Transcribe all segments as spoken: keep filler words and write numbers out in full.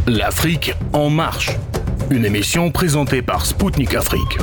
L'Afrique en marche, une émission présentée par Spoutnik Afrique.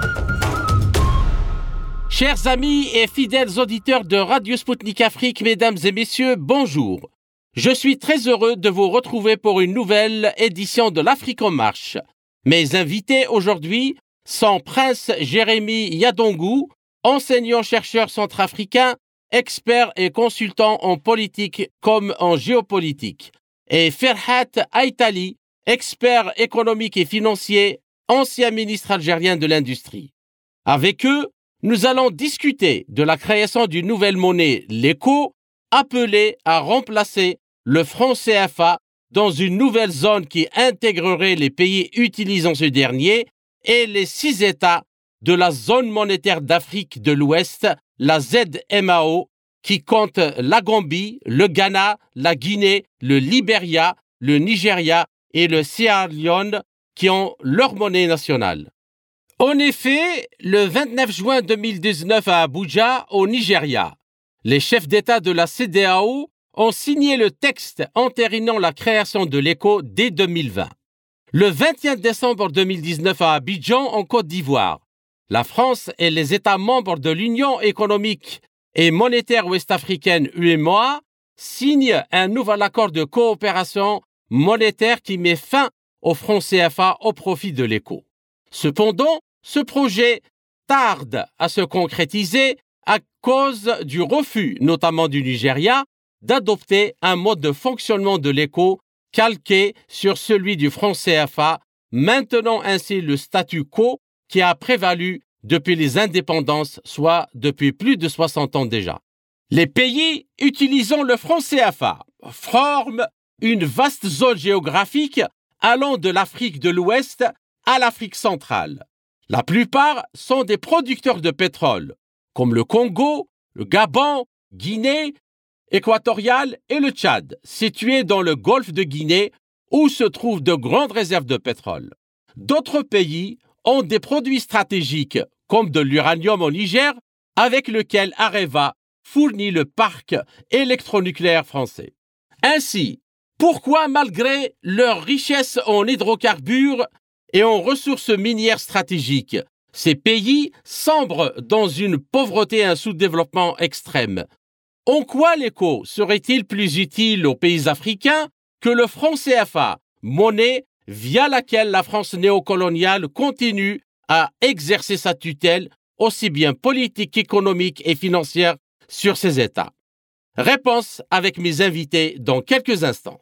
Chers amis et fidèles auditeurs de Radio Spoutnik Afrique, mesdames et messieurs, bonjour. Je suis très heureux de vous retrouver pour une nouvelle édition de l'Afrique en marche. Mes invités aujourd'hui sont Prince Jérémy Yadongou, enseignant-chercheur centrafricain, expert et consultant en politique comme en géopolitique, et Ferhat Aïtali, expert économique et financier, ancien ministre algérien de l'Industrie. Avec eux, nous allons discuter de la création d'une nouvelle monnaie, l'Eco, appelée à remplacer le franc C F A dans une nouvelle zone qui intégrerait les pays utilisant ce dernier et les six États de la zone monétaire d'Afrique de l'Ouest, la Z M A O, qui compte la Gambie, le Ghana, la Guinée, le Libéria, le Nigeria et le Sierra Leone qui ont leur monnaie nationale. En effet, le vingt-neuf juin deux mille dix-neuf à Abuja, au Nigeria, les chefs d'État de la C E D E A O ont signé le texte entérinant la création de l'Eco dès deux mille vingt. Le vingt et un décembre deux mille dix-neuf à Abidjan, en Côte d'Ivoire, la France et les États membres de l'Union économique et monétaire ouest-africaine U E M O A signent un nouvel accord de coopération monétaire qui met fin au franc C F A au profit de l'Eco. Cependant, ce projet tarde à se concrétiser à cause du refus, notamment du Nigeria, d'adopter un mode de fonctionnement de l'Eco calqué sur celui du franc C F A, maintenant ainsi le statu quo qui a prévalu depuis les indépendances, soit depuis plus de soixante ans déjà. Les pays utilisant le franc C F A forment une vaste zone géographique allant de l'Afrique de l'Ouest à l'Afrique centrale. La plupart sont des producteurs de pétrole, comme le Congo, le Gabon, Guinée équatoriale et le Tchad, situés dans le golfe de Guinée où se trouvent de grandes réserves de pétrole. D'autres pays ont des produits stratégiques, comme de l'uranium au Niger, avec lequel Areva fournit le parc électronucléaire français. Ainsi, pourquoi, malgré leur richesse en hydrocarbures et en ressources minières stratégiques, ces pays sombrent dans une pauvreté et un sous-développement extrême? En quoi l'Eco serait-il plus utile aux pays africains que le franc C F A, monnaie via laquelle la France néocoloniale continue à exercer sa tutelle aussi bien politique qu'économique et financière sur ces États? Réponse avec mes invités dans quelques instants.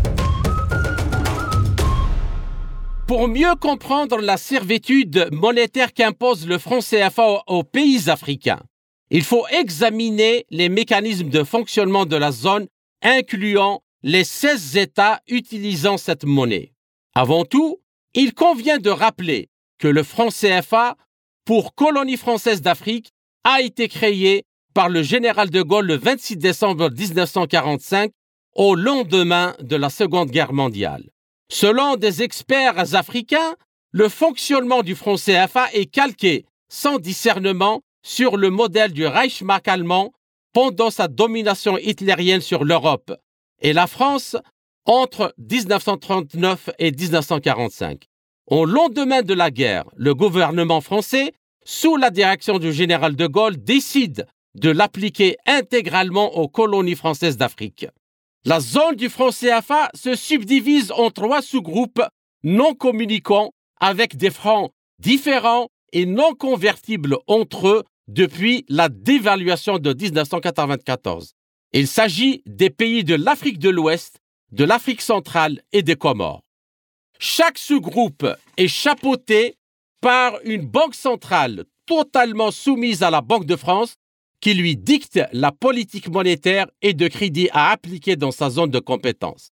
Pour mieux comprendre la servitude monétaire qu'impose le franc C F A aux pays africains, il faut examiner les mécanismes de fonctionnement de la zone, incluant les seize États utilisant cette monnaie. Avant tout, il convient de rappeler que le franc C F A, pour colonie française d'Afrique, a été créé par le général de Gaulle le vingt-six décembre dix-neuf cent quarante-cinq, au lendemain de la Seconde Guerre mondiale. Selon des experts africains, le fonctionnement du franc C F A est calqué, sans discernement, sur le modèle du Reichsmark allemand pendant sa domination hitlérienne sur l'Europe et la France entre dix-neuf cent trente-neuf et dix-neuf cent quarante-cinq. Au lendemain de la guerre, le gouvernement français, sous la direction du général de Gaulle, décide de l'appliquer intégralement aux colonies françaises d'Afrique. La zone du franc C F A se subdivise en trois sous-groupes non communicants avec des francs différents et non convertibles entre eux depuis la dévaluation de dix-neuf cent quatre-vingt-quatorze. Il s'agit des pays de l'Afrique de l'Ouest, de l'Afrique centrale et des Comores. Chaque sous-groupe est chapeauté par une banque centrale totalement soumise à la Banque de France qui lui dicte la politique monétaire et de crédit à appliquer dans sa zone de compétence.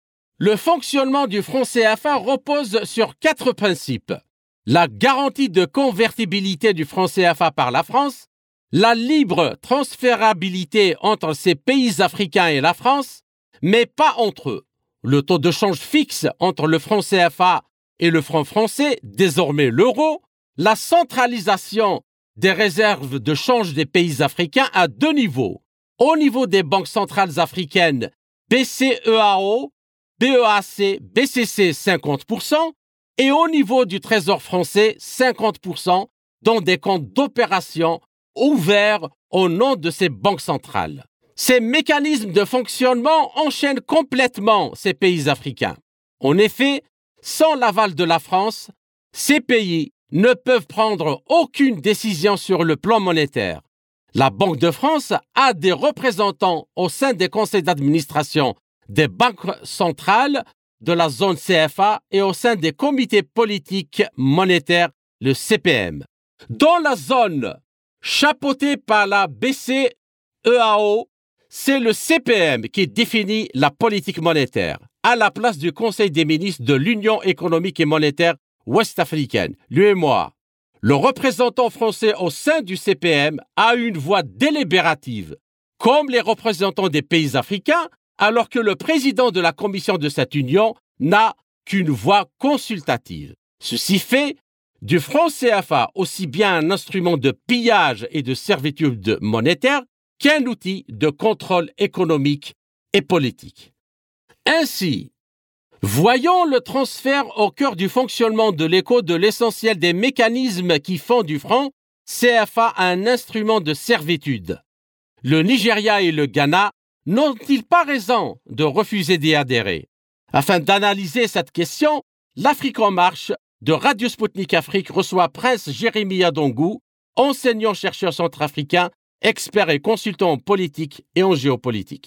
Le fonctionnement du franc C F A repose sur quatre principes. La garantie de convertibilité du franc C F A par la France, la libre transférabilité entre ces pays africains et la France, mais pas entre eux. Le taux de change fixe entre le franc C F A et le franc français, désormais l'euro, la centralisation des réserves de change des pays africains à deux niveaux. Au niveau des banques centrales africaines, B C E A O, B E A C B C C cinquante pour cent et au niveau du Trésor français cinquante pour cent dans des comptes d'opération ouverts au nom de ces banques centrales. Ces mécanismes de fonctionnement enchaînent complètement ces pays africains. En effet, sans l'aval de la France, ces pays ne peuvent prendre aucune décision sur le plan monétaire. La Banque de France a des représentants au sein des conseils d'administration des banques centrales de la zone C F A et au sein des comités politiques monétaires, le C P M. Dans la zone chapeautée par la B C E A O, c'est le C P M qui définit la politique monétaire, à la place du Conseil des ministres de l'Union économique et monétaire ouest-africaine, l'U E M O A. Le représentant français au sein du C P M a une voix délibérative, comme les représentants des pays africains, alors que le président de la commission de cette union n'a qu'une voix consultative. Ceci fait du franc C F A aussi bien un instrument de pillage et de servitude monétaire qu'un outil de contrôle économique et politique. Ainsi, voyons le transfert au cœur du fonctionnement de l'écho de l'essentiel des mécanismes qui font du franc C F A un instrument de servitude. Le Nigeria et le Ghana n'ont-ils pas raison de refuser d'y adhérer? Afin d'analyser cette question, l'Afrique en marche de Radio Sputnik Afrique reçoit Prince Jérémy Adongou, enseignant-chercheur centrafricain, expert et consultant en politique et en géopolitique.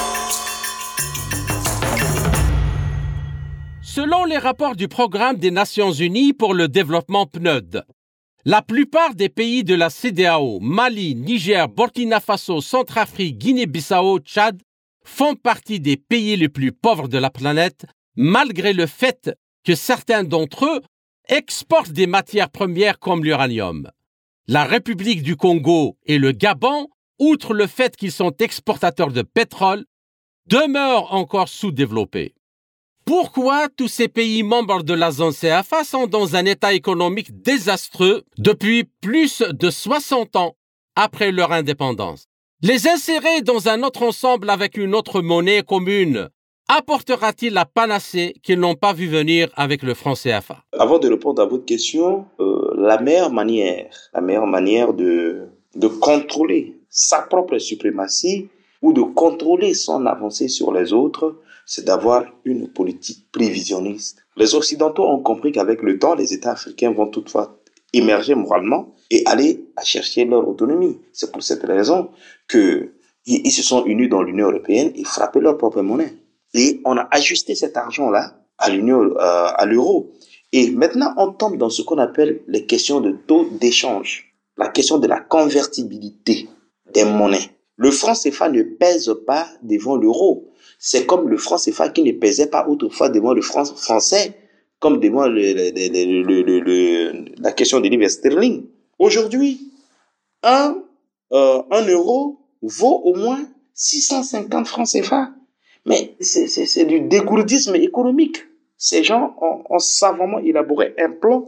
Selon les rapports du Programme des Nations Unies pour le développement P N U D, la plupart des pays de la C E D E A O, Mali, Niger, Burkina Faso, Centrafrique, Guinée-Bissau, Tchad, font partie des pays les plus pauvres de la planète, malgré le fait que certains d'entre eux exportent des matières premières comme l'uranium. La République du Congo et le Gabon, outre le fait qu'ils sont exportateurs de pétrole, demeurent encore sous-développés. Pourquoi tous ces pays membres de la zone C F A sont dans un état économique désastreux depuis plus de soixante ans après leur indépendance? Les insérer dans un autre ensemble avec une autre monnaie commune apportera-t-il la panacée qu'ils n'ont pas vu venir avec le franc C F A? Avant de répondre à votre question, euh, la meilleure manière, la meilleure manière de, de contrôler sa propre suprématie ou de contrôler son avancée sur les autres, c'est d'avoir une politique prévisionniste. Les Occidentaux ont compris qu'avec le temps, les États africains vont toutefois émerger moralement et aller à chercher leur autonomie. C'est pour cette raison qu'ils ils se sont unis dans l'Union européenne et frappé leur propre monnaie. Et on a ajusté cet argent-là à l'Union, euh, à l'euro. Et maintenant, on tombe dans ce qu'on appelle les questions de taux d'échange, la question de la convertibilité des monnaies. Le franc C F A ne pèse pas devant l'euro. C'est comme le franc C F A qui ne pesait pas autrefois devant le franc français, comme devant le, le, le, le, le, le, la question de livre sterling. Aujourd'hui, un, euh, un euro vaut au moins six cent cinquante francs C F A. Mais c'est, c'est, c'est du dégourdisme économique. Ces gens ont, ont savamment élaboré un plan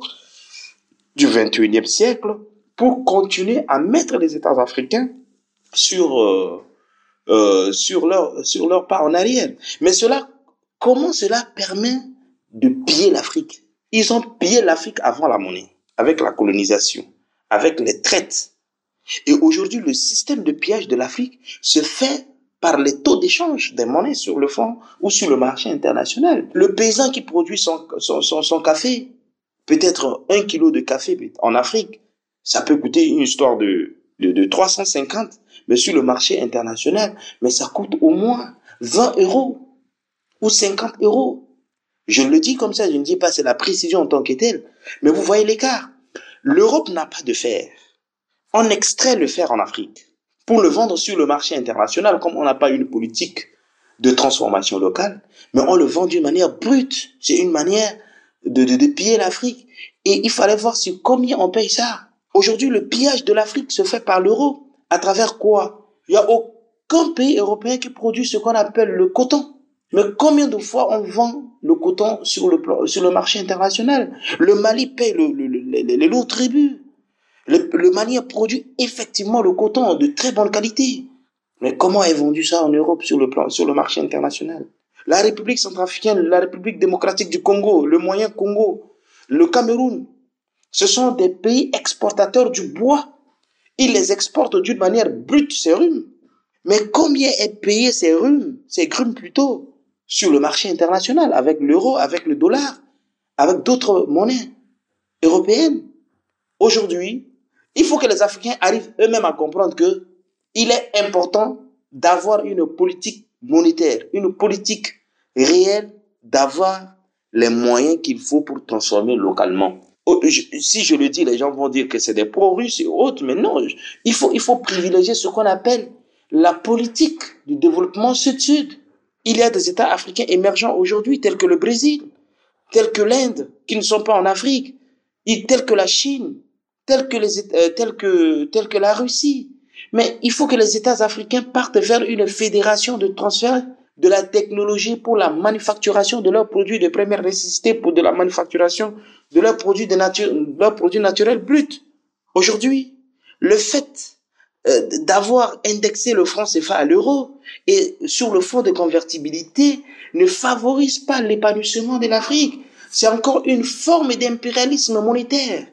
du vingt et unième siècle pour continuer à mettre les États africains sur... Euh, Euh, sur leur sur leur pas en arrière. Mais cela, comment cela permet de piller l'Afrique? Ils ont pillé l'Afrique avant la monnaie, avec la colonisation, avec les traites. Et aujourd'hui, le système de pillage de l'Afrique se fait par les taux d'échange des monnaies sur le front ou sur le marché international. Le paysan qui produit son son son, son café, peut-être un kilo de café en Afrique, ça peut coûter une histoire de de, de trois cent cinquante. Mais sur le marché international, mais ça coûte au moins vingt euros ou cinquante euros. Je le dis comme ça, je ne dis pas c'est la précision en tant que telle, mais vous voyez l'écart. L'Europe n'a pas de fer. On extrait le fer en Afrique pour le vendre sur le marché international, comme on n'a pas une politique de transformation locale, mais on le vend d'une manière brute. C'est une manière de, de, de piller l'Afrique. Et il fallait voir sur combien on paye ça. Aujourd'hui, le pillage de l'Afrique se fait par l'euro. À travers quoi? Il n'y a aucun pays européen qui produit ce qu'on appelle le coton. Mais combien de fois on vend le coton sur le, sur le marché international? Le Mali paye le, le, le, les, les lourds tributs. Le, le Mali produit effectivement le coton de très bonne qualité. Mais comment est vendu ça en Europe sur le, plan, sur le marché international? la République centrafricaine, la République démocratique du Congo, le moyen Congo, le Cameroun. Ce sont des pays exportateurs du bois. Ils les exportent d'une manière brute, ces rhumes. Mais combien est payé ces rhumes, ces grumes plutôt, sur le marché international, avec l'euro, avec le dollar, avec d'autres monnaies européennes? Aujourd'hui, il faut que les Africains arrivent eux-mêmes à comprendre que il est important d'avoir une politique monétaire, une politique réelle, d'avoir les moyens qu'il faut pour transformer localement. Si je le dis, les gens vont dire que c'est des pro-russes et autres, mais non, il faut, il faut privilégier ce qu'on appelle la politique du développement sud-sud. Il y a des États africains émergents aujourd'hui, tels que le Brésil, tels que l'Inde, qui ne sont pas en Afrique, tels que la Chine, tels que, les, euh, tels que, tels que la Russie. Mais il faut que les États africains partent vers une fédération de transfert de la technologie pour la manufacturation de leurs produits de première nécessité, pour de la manufacturation de leurs produits, de nature, leurs produits naturels bruts. Aujourd'hui, le fait euh, d'avoir indexé le franc C F A à l'euro et sur le fonds de convertibilité ne favorise pas l'épanouissement de l'Afrique. C'est encore une forme d'impérialisme monétaire.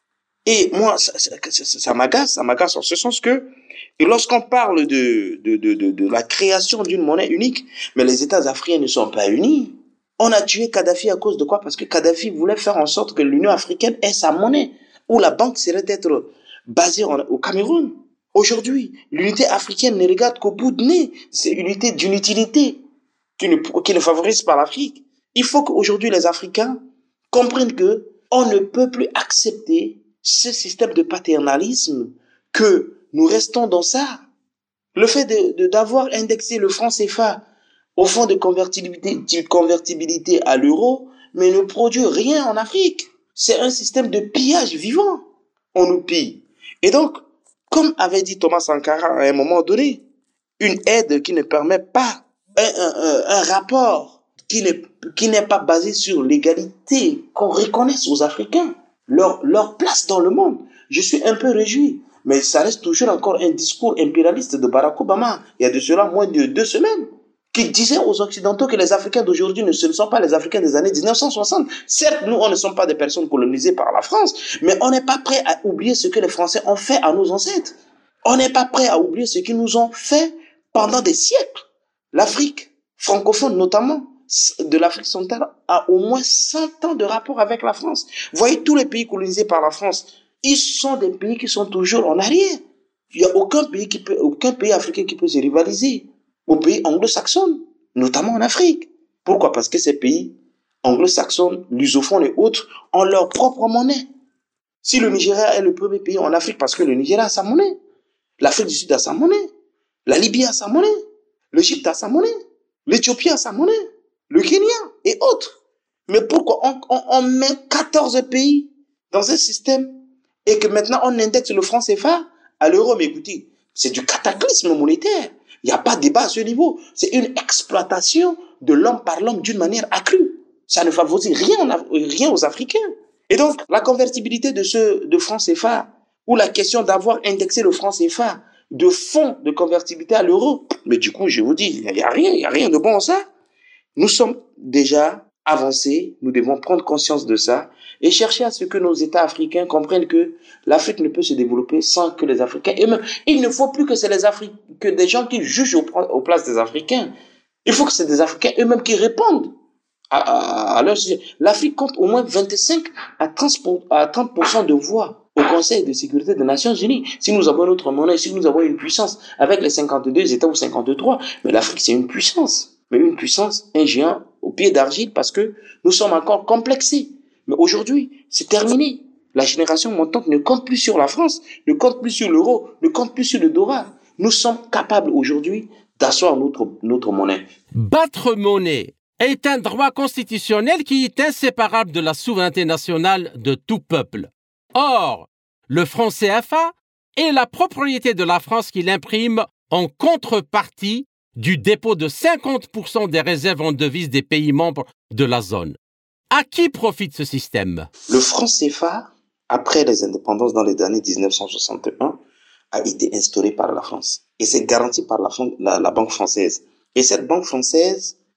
Et moi, ça, ça, ça, ça m'agace, ça m'agace en ce sens que, et lorsqu'on parle de, de, de, de, de la création d'une monnaie unique, mais les États africains ne sont pas unis. On a tué Kadhafi à cause de quoi? Parce que Kadhafi voulait faire en sorte que l'Union africaine ait sa monnaie, où la banque serait être basée en, au Cameroun. Aujourd'hui, l'unité africaine ne regarde qu'au bout de nez. C'est une unité d'une utilité qui ne, qui ne favorise pas l'Afrique. Il faut qu'aujourd'hui les Africains comprennent que on ne peut plus accepter ce système de paternalisme, que nous restons dans ça. Le fait de, de, d'avoir indexé le franc C F A au fonds de convertibilité, de convertibilité à l'euro, mais ne produit rien en Afrique. C'est un système de pillage vivant. On nous pille. Et donc, comme avait dit Thomas Sankara à un moment donné, une aide qui ne permet pas un, un, un, un rapport qui n'est, qui n'est pas basé sur l'égalité, qu'on reconnaisse aux Africains leur, leur place dans le monde. Je suis un peu réjoui, mais ça reste toujours encore un discours impérialiste de Barack Obama, il y a de cela moins de deux semaines, qui disait aux Occidentaux que les Africains d'aujourd'hui ne sont pas les Africains des années dix-neuf cent soixante. Certes, nous, on ne sommes pas des personnes colonisées par la France, mais on n'est pas prêt à oublier ce que les Français ont fait à nos ancêtres. On n'est pas prêt à oublier ce qu'ils nous ont fait pendant des siècles. L'Afrique francophone, notamment, de l'Afrique centrale, a au moins cent ans de rapport avec la France. Voyez, tous les pays colonisés par la France, ils sont des pays qui sont toujours en arrière. Il n'y a aucun pays, qui peut, aucun pays africain qui peut se rivaliser aux pays anglo-saxons, notamment en Afrique. Pourquoi? Parce que ces pays anglo-saxons, lusophones et autres, ont leur propre monnaie. Si le Nigeria est le premier pays en Afrique, parce que le Nigeria a sa monnaie, l'Afrique du Sud a sa monnaie, la Libye a sa monnaie, l'Égypte a sa monnaie, l'Éthiopie a sa monnaie, le Kenya et autres. Mais pourquoi on, on, on met quatorze pays dans un système et que maintenant on indexe le franc C F A à l'euro? Mais écoutez, c'est du cataclysme monétaire. Il n'y a pas de débat à ce niveau. C'est une exploitation de l'homme par l'homme d'une manière accrue. Ça ne favorise rien, rien aux Africains. Et donc, la convertibilité de ce de franc C F A, ou la question d'avoir indexé le franc C F A de fonds de convertibilité à l'euro, mais du coup, je vous dis, il n'y a rien, il n'y a rien de bon en ça. Nous sommes déjà avancés, nous devons prendre conscience de ça et chercher à ce que nos États africains comprennent que l'Afrique ne peut se développer sans que les Africains eux-mêmes. Il ne faut plus que c'est les Africains, que des gens qui jugent aux, aux places des Africains. Il faut que c'est des Africains eux-mêmes qui répondent à, à, à leur sujet. L'Afrique compte au moins vingt-cinq à trente pour cent de voix au Conseil de sécurité des Nations Unies. Si nous avons notre monnaie, si nous avons une puissance avec les cinquante-deux États ou cinquante-trois, mais l'Afrique c'est une puissance. Mais une puissance, un géant au pied d'argile parce que nous sommes encore complexés. Mais aujourd'hui, c'est terminé. La génération montante ne compte plus sur la France, ne compte plus sur l'euro, ne compte plus sur le dollar. Nous sommes capables aujourd'hui d'asseoir notre, notre monnaie. Battre monnaie est un droit constitutionnel qui est inséparable de la souveraineté nationale de tout peuple. Or, le franc C F A est la propriété de la France qui l'imprime en contrepartie du dépôt de cinquante pour cent des réserves en devises des pays membres de la zone. À qui profite ce système? Le franc C F A, après les indépendances dans les années dix-neuf cent soixante et un, a été instauré par la France. Et c'est garanti par la, la, la banque française. Et cette banque française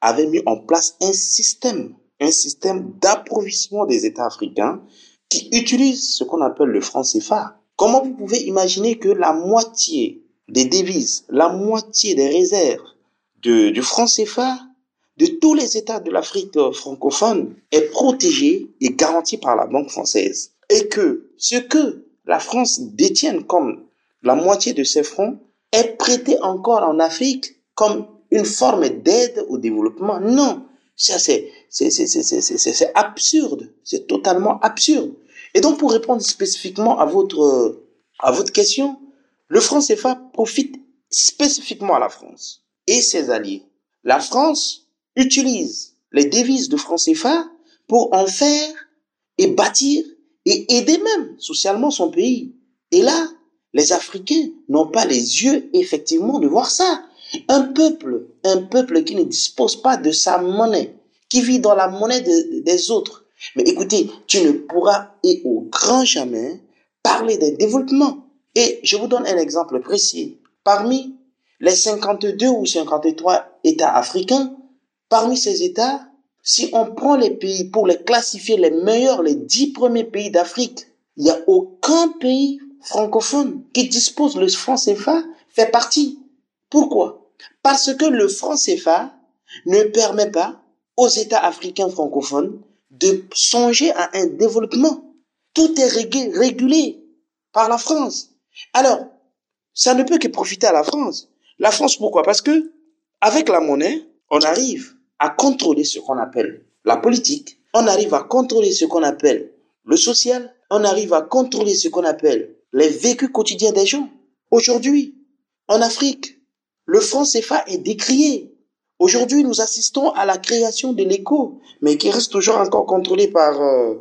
avait mis en place un système, un système d'approvisionnement des États africains qui utilise ce qu'on appelle le franc C F A. Comment vous pouvez imaginer que la moitié des devises, la moitié des réserves de, du franc C F A de tous les États de l'Afrique francophone est protégée et garantie par la Banque française, et que ce que la France détient comme la moitié de ses fonds est prêté encore en Afrique comme une forme d'aide au développement? Non, ça c'est, c'est, c'est, c'est, c'est, c'est, c'est absurde, c'est totalement absurde. Et donc, pour répondre spécifiquement à votre, à votre question, le franc C F A profite spécifiquement à la France et ses alliés. La France utilise les devises de franc C F A pour en faire et bâtir et aider même socialement son pays. Et là, les Africains n'ont pas les yeux, effectivement, de voir ça. Un peuple, un peuple qui ne dispose pas de sa monnaie, qui vit dans la monnaie de, des autres. Mais écoutez, tu ne pourras, et au grand jamais, parler d'un développement. Et je vous donne un exemple précis. Parmi les cinquante-deux ou cinquante-trois États africains, parmi ces États, si on prend les pays pour les classifier les meilleurs, les dix premiers pays d'Afrique, il n'y a aucun pays francophone qui dispose le franc C F A fait partie. Pourquoi? Parce que le franc C F A ne permet pas aux États africains francophones de songer à un développement. Tout est régulé, régulé par la France. Alors, ça ne peut que profiter à la France. La France, pourquoi? Parce que avec la monnaie, on arrive à contrôler ce qu'on appelle la politique, on arrive à contrôler ce qu'on appelle le social, on arrive à contrôler ce qu'on appelle les vécus quotidiens des gens. Aujourd'hui, en Afrique, le franc C F A est décrié. Aujourd'hui, nous assistons à la création de l'éco, mais qui reste toujours encore contrôlé par euh,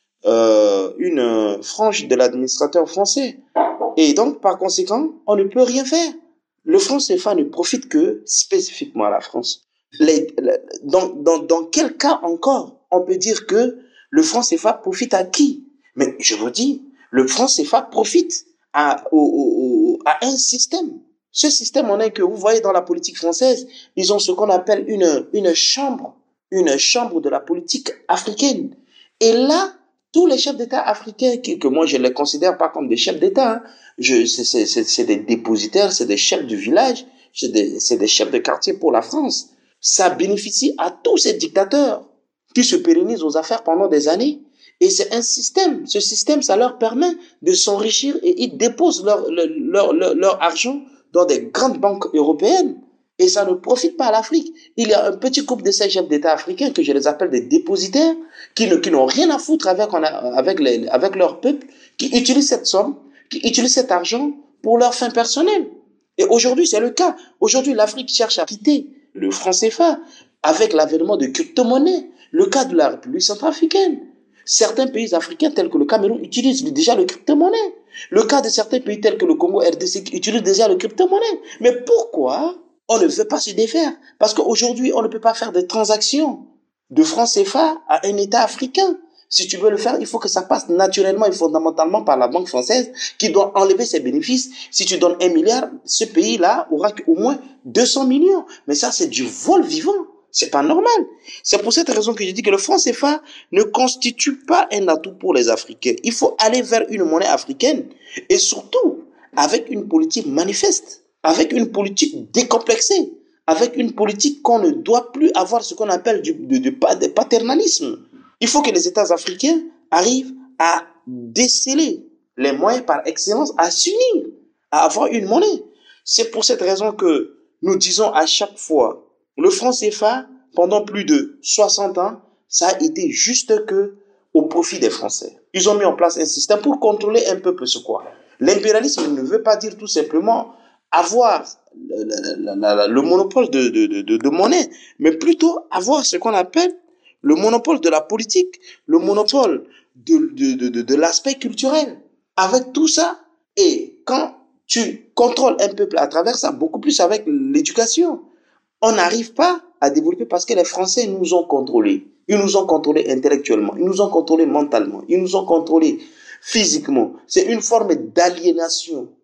euh, une euh, frange de l'administrateur français. Et donc, par conséquent, on ne peut rien faire. Le franc C F A ne profite que spécifiquement à la France. Les, les, dans, dans, dans quel cas encore on peut dire que le franc C F A profite à qui? Mais je vous dis, le franc C F A profite à, au, au, à un système. Ce système, on est que vous voyez dans la politique française, ils ont ce qu'on appelle une, une chambre, une chambre de la politique africaine. Et là, tous les chefs d'État africains, que, que moi je ne les considère pas comme des chefs d'État, hein, je, c'est, c'est, c'est, c'est des dépositaires, c'est des chefs du village, c'est des, c'est des chefs de quartier pour la France. Ça bénéficie à tous ces dictateurs qui se pérennisent aux affaires pendant des années. Et c'est un système. Ce système, ça leur permet de s'enrichir et ils déposent leur, leur, leur, leur argent dans des grandes banques européennes. Et ça ne profite pas à l'Afrique. Il y a un petit groupe de ces chefs d'État africains que je les appelle des dépositaires qui, ne, qui n'ont rien à foutre avec, avec, les, avec leur peuple, qui utilisent cette somme, qui utilisent cet argent pour leurs fins personnelles. Et aujourd'hui, c'est le cas. Aujourd'hui, l'Afrique cherche à quitter le franc C F A avec l'avènement de crypto-monnaies. Le cas de la République centrafricaine. Certains pays africains tels que le Cameroun utilisent déjà le crypto-monnaie. Le cas de certains pays tels que le Congo R D C utilisent déjà le crypto-monnaie. Mais pourquoi on ne veut pas se défaire? Parce qu'aujourd'hui, on ne peut pas faire des transactions de francs C F A à un État africain. Si tu veux le faire, il faut que ça passe naturellement et fondamentalement par la Banque française qui doit enlever ses bénéfices. Si tu donnes un milliard, ce pays-là aura au moins deux cents millions. Mais ça, c'est du vol vivant. C'est pas normal. C'est pour cette raison que je dis que le franc C F A ne constitue pas un atout pour les Africains. Il faut aller vers une monnaie africaine et surtout avec une politique manifeste, avec une politique décomplexée, avec une politique qu'on ne doit plus avoir ce qu'on appelle du, de, de, de paternalisme. Il faut que les États africains arrivent à déceler les moyens par excellence, à s'unir, à avoir une monnaie. C'est pour cette raison que nous disons à chaque fois le franc C F A, pendant plus de soixante ans, ça a été juste que au profit des Français. Ils ont mis en place un système pour contrôler un peuple, c'est quoi? L'impérialisme ne veut pas dire tout simplement avoir le, le, le, le monopole de, de, de, de monnaie, mais plutôt avoir ce qu'on appelle le monopole de la politique, le monopole de, de, de, de, de l'aspect culturel. Avec tout ça, et quand tu contrôles un peuple à travers ça, beaucoup plus avec l'éducation, on n'arrive pas à développer parce que les Français nous ont contrôlés. Ils nous ont contrôlés intellectuellement, ils nous ont contrôlés mentalement, ils nous ont contrôlés physiquement. C'est une forme d'aliénation.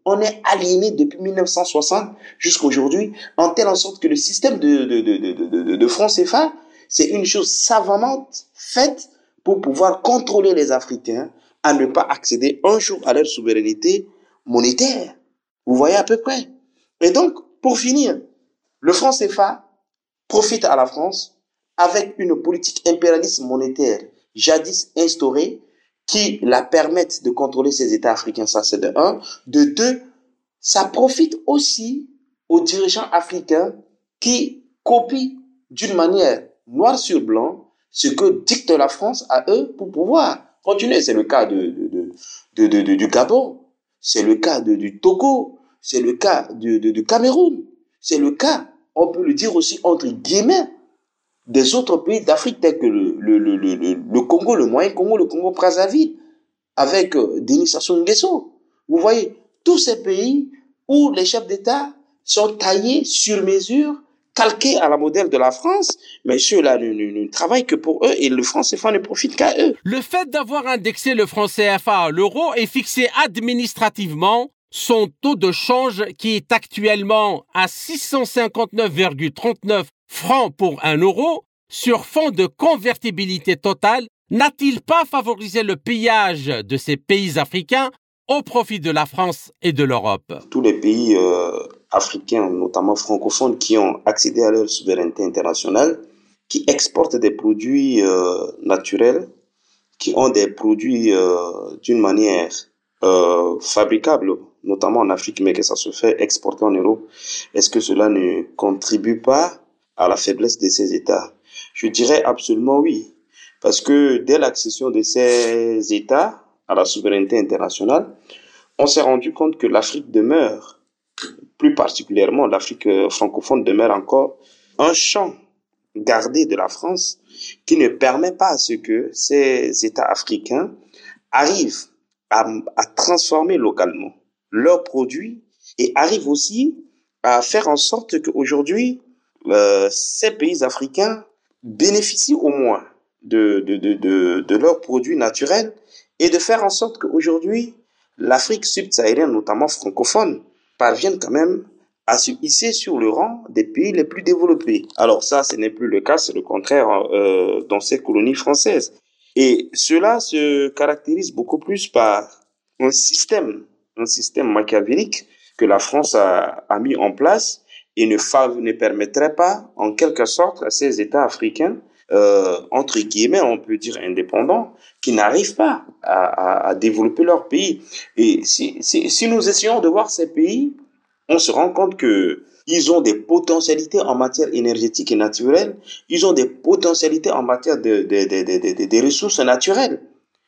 on est aliéné depuis mille neuf cent soixante jusqu'à aujourd'hui, en telle sorte que le système de, de, de, de, de, de franc C F A, c'est une chose savamment faite pour pouvoir contrôler les Africains à ne pas accéder un jour à leur souveraineté monétaire. Vous voyez à peu près. Et donc, pour finir, le franc C F A profite à la France avec une politique impérialiste monétaire jadis instaurée qui la permettent de contrôler ces États africains, ça c'est de un. De deux, ça profite aussi aux dirigeants africains qui copient d'une manière noir sur blanc ce que dicte la France à eux pour pouvoir continuer. C'est le cas de, de, de, de, de, de, du Gabon, c'est le cas de, du Togo, c'est le cas de, de, du Cameroun, c'est le cas, on peut le dire aussi entre guillemets, des autres pays d'Afrique tels que le, le, le, le, le Congo, le Moyen Congo, le Congo Brazzaville, avec euh, Denis Sassou Nguesso. Vous voyez, tous ces pays où les chefs d'État sont taillés sur mesure, calqués à la modèle de la France, mais ceux-là ne, ne, ne travaillent que pour eux et le franc C F A ne profite qu'à eux. Le fait d'avoir indexé le franc C F A à l'euro et fixé administrativement son taux de change qui est actuellement à six cent cinquante-neuf virgule trente-neuf francs pour un euro sur fond de convertibilité totale n'a-t-il pas favorisé le pillage de ces pays africains au profit de la France et de l'Europe? Tous les pays euh, africains, notamment francophones, qui ont accédé à leur souveraineté internationale, qui exportent des produits euh, naturels, qui ont des produits euh, d'une manière euh, fabricable, notamment en Afrique, mais que ça se fait exporter en Europe, est-ce que cela ne contribue pas à la faiblesse de ces États? Je dirais absolument oui. Parce que dès l'accession de ces États à la souveraineté internationale, on s'est rendu compte que l'Afrique demeure, plus particulièrement l'Afrique francophone demeure encore un champ gardé de la France qui ne permet pas à ce que ces États africains arrivent à, à transformer localement leurs produits et arrivent aussi à faire en sorte qu'aujourd'hui, euh, ces pays africains bénéficient au moins de, de, de, de, de leurs produits naturels et de faire en sorte qu'aujourd'hui, l'Afrique subsaharienne, notamment francophone, parvienne quand même à se hisser sur le rang des pays les plus développés. Alors ça, ce n'est plus le cas, c'est le contraire euh, dans ces colonies françaises. Et cela se caractérise beaucoup plus par un système, un système machiavélique que la France a, a mis en place et ne, ne permettrait pas, en quelque sorte, à ces États africains, euh, entre guillemets, on peut dire indépendants, qui n'arrivent pas à, à, à développer leur pays. Et si, si, si nous essayons de voir ces pays, on se rend compte que ils ont des potentialités en matière énergétique et naturelle, ils ont des potentialités en matière de, de, de, de, de, de ressources naturelles.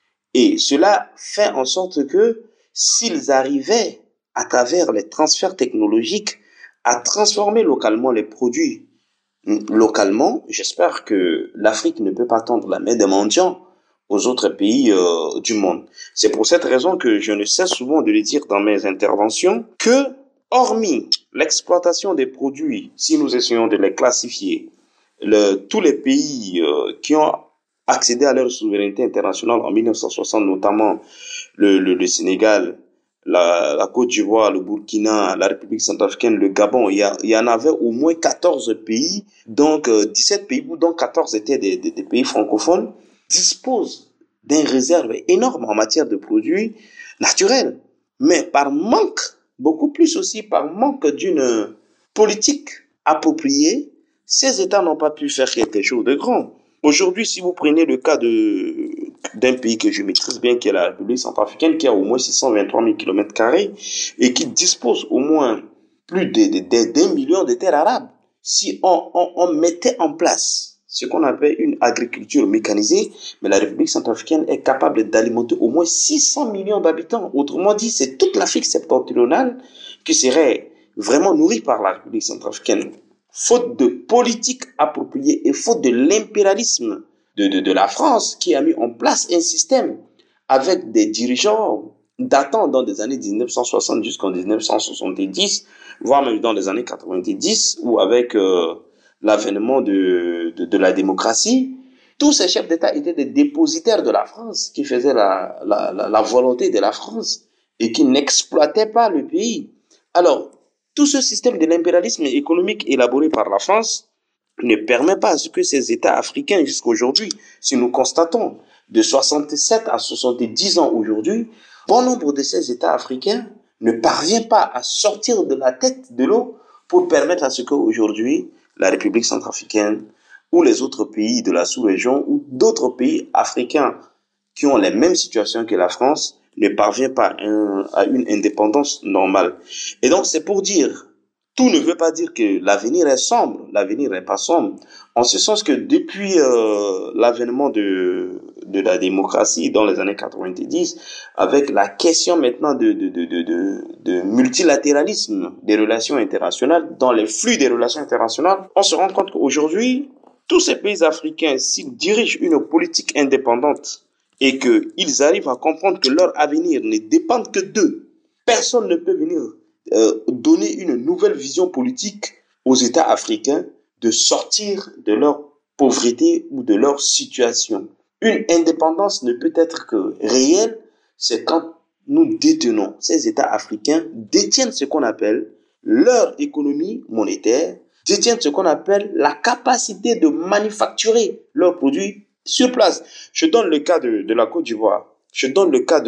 Et cela fait en sorte que s'ils arrivaient, à travers les transferts technologiques, à transformer localement les produits localement, j'espère que l'Afrique ne peut pas tendre la main des mendiants aux autres pays euh, du monde. C'est pour cette raison que je ne cesse souvent de le dire dans mes interventions que, hormis l'exploitation des produits, si nous essayons de les classifier, le, tous les pays euh, qui ont accédé à leur souveraineté internationale en mille neuf cent soixante, notamment le, le, le Sénégal, la, la Côte d'Ivoire, le Burkina, la République centrafricaine, le Gabon, il y, a, il y en avait au moins quatorze pays, donc euh, dix-sept pays, dont quatorze étaient des, des, des pays francophones, disposent d'une réserve énorme en matière de produits naturels. Mais par manque, beaucoup plus aussi par manque d'une politique appropriée, ces États n'ont pas pu faire quelque chose de grand. Aujourd'hui, si vous prenez le cas de, d'un pays que je maîtrise bien, qui est la République centrafricaine, qui a au moins six cent vingt-trois mille kilomètres carrés et qui dispose au moins plus de, de, de, d'un million de terres arables, si on, on, on mettait en place ce qu'on appelle une agriculture mécanisée, mais la République centrafricaine est capable d'alimenter au moins six cents millions d'habitants. Autrement dit, c'est toute l'Afrique septentrionale qui serait vraiment nourrie par la République centrafricaine. Faute de politique appropriée et faute de l'impérialisme de, de, de la France qui a mis en place un système avec des dirigeants datant dans les années dix-neuf cent soixante jusqu'en dix-neuf cent soixante-dix, voire même dans les années quatre-vingt-dix, ou avec euh, l'avènement de, de, de la démocratie, tous ces chefs d'État étaient des dépositaires de la France qui faisaient la, la, la, la volonté de la France. et qui n'exploitaient pas le pays. Alors, tout ce système de l'impérialisme économique élaboré par la France ne permet pas à ce que ces États africains, jusqu'à aujourd'hui, si nous constatons de soixante-sept à soixante-dix ans aujourd'hui, bon nombre de ces États africains ne parviennent pas à sortir de la tête de l'eau pour permettre à ce qu'aujourd'hui, la République centrafricaine ou les autres pays de la sous-région ou d'autres pays africains qui ont les mêmes situations que la France ne parviennent pas à une indépendance normale. Et donc, c'est pour dire, tout ne veut pas dire que l'avenir est sombre, l'avenir n'est pas sombre, en ce sens que depuis euh, l'avènement de, de la démocratie dans les années quatre-vingt-dix, avec la question maintenant de, de, de, de, de, de multilatéralisme des relations internationales, dans les flux des relations internationales, on se rend compte qu'aujourd'hui, tous ces pays africains, s'ils dirigent une politique indépendante et qu'ils arrivent à comprendre que leur avenir ne dépend que d'eux, personne ne peut venir euh, donner une nouvelle vision politique aux États africains de sortir de leur pauvreté ou de leur situation. Une indépendance ne peut être que réelle, c'est quand nous détenons, ces États africains détiennent ce qu'on appelle leur économie monétaire, détiennent ce qu'on appelle la capacité de manufacturer leurs produits sur place. Je donne le cas de, de la Côte d'Ivoire. Je donne le cas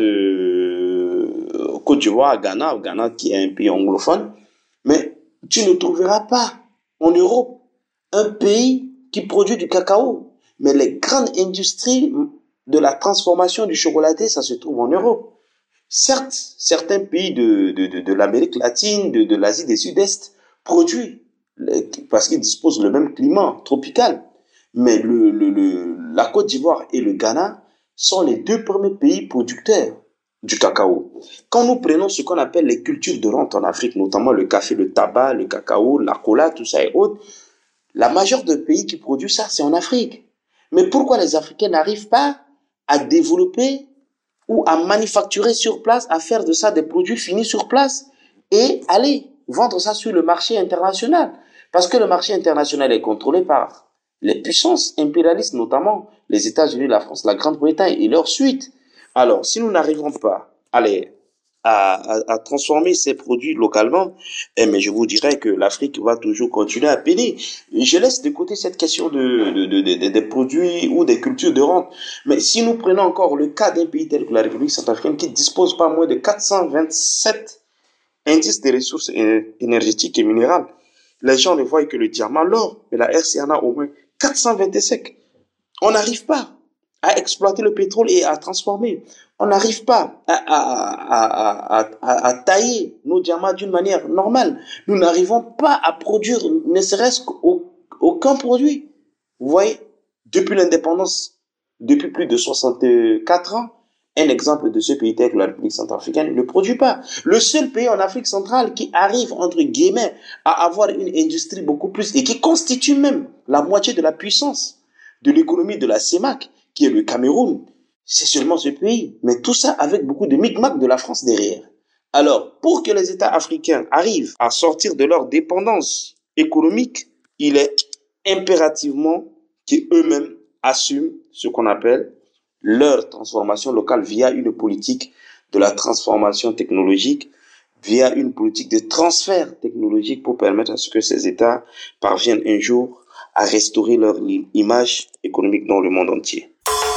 de Côte d'Ivoire, Ghana, Ghana qui est un pays anglophone. Mais tu ne trouveras pas en Europe un pays qui produit du cacao. Mais les grandes industries de la transformation du chocolaté, ça se trouve en Europe. Certes, certains pays de, de, de, de l'Amérique latine, de, de l'Asie du Sud-Est produisent parce qu'ils disposent le même climat tropical. Mais le, le, le, la Côte d'Ivoire et le Ghana sont les deux premiers pays producteurs du cacao. Quand nous prenons ce qu'on appelle les cultures de rente en Afrique, notamment le café, le tabac, le cacao, la cola, tout ça et autres, la majeure des pays qui produisent ça, c'est en Afrique. Mais pourquoi les Africains n'arrivent pas à développer ou à manufacturer sur place, à faire de ça des produits finis sur place et aller vendre ça sur le marché international? Parce que le marché international est contrôlé par les puissances impérialistes, notamment les États-Unis, la France, la Grande-Bretagne et leurs suites. Alors, si nous n'arrivons pas à, les, à, à, à transformer ces produits localement, eh, mais je vous dirais que l'Afrique va toujours continuer à peiner. Je laisse de côté cette question de, de, de, de, de, des produits ou des cultures de rente. Mais si nous prenons encore le cas d'un pays tel que la République centrafricaine qui dispose pas moins de quatre cent vingt-sept indices des ressources énergétiques et minérales, les gens ne voient que le diamant, l'or, mais la R C en a au moins quatre cent vingt-cinq. On n'arrive pas à exploiter le pétrole et à transformer. On n'arrive pas à, à, à, à, à, à tailler nos diamants d'une manière normale. Nous n'arrivons pas à produire ne serait-ce qu'aucun produit. Vous voyez, depuis l'indépendance, depuis plus de soixante-quatre ans, un exemple de ce pays tel que la République centrafricaine ne produit pas. Le seul pays en Afrique centrale qui arrive, entre guillemets, à avoir une industrie beaucoup plus et qui constitue même la moitié de la puissance de l'économie de la CEMAC, qui est le Cameroun, c'est seulement ce pays. Mais tout ça avec beaucoup de micmacs de la France derrière. Alors, pour que les États africains arrivent à sortir de leur dépendance économique, il est impérativement qu'eux-mêmes assument ce qu'on appelle leur transformation locale via une politique de la transformation technologique, via une politique de transfert technologique pour permettre à ce que ces États parviennent un jour à restaurer leur image économique dans le monde entier.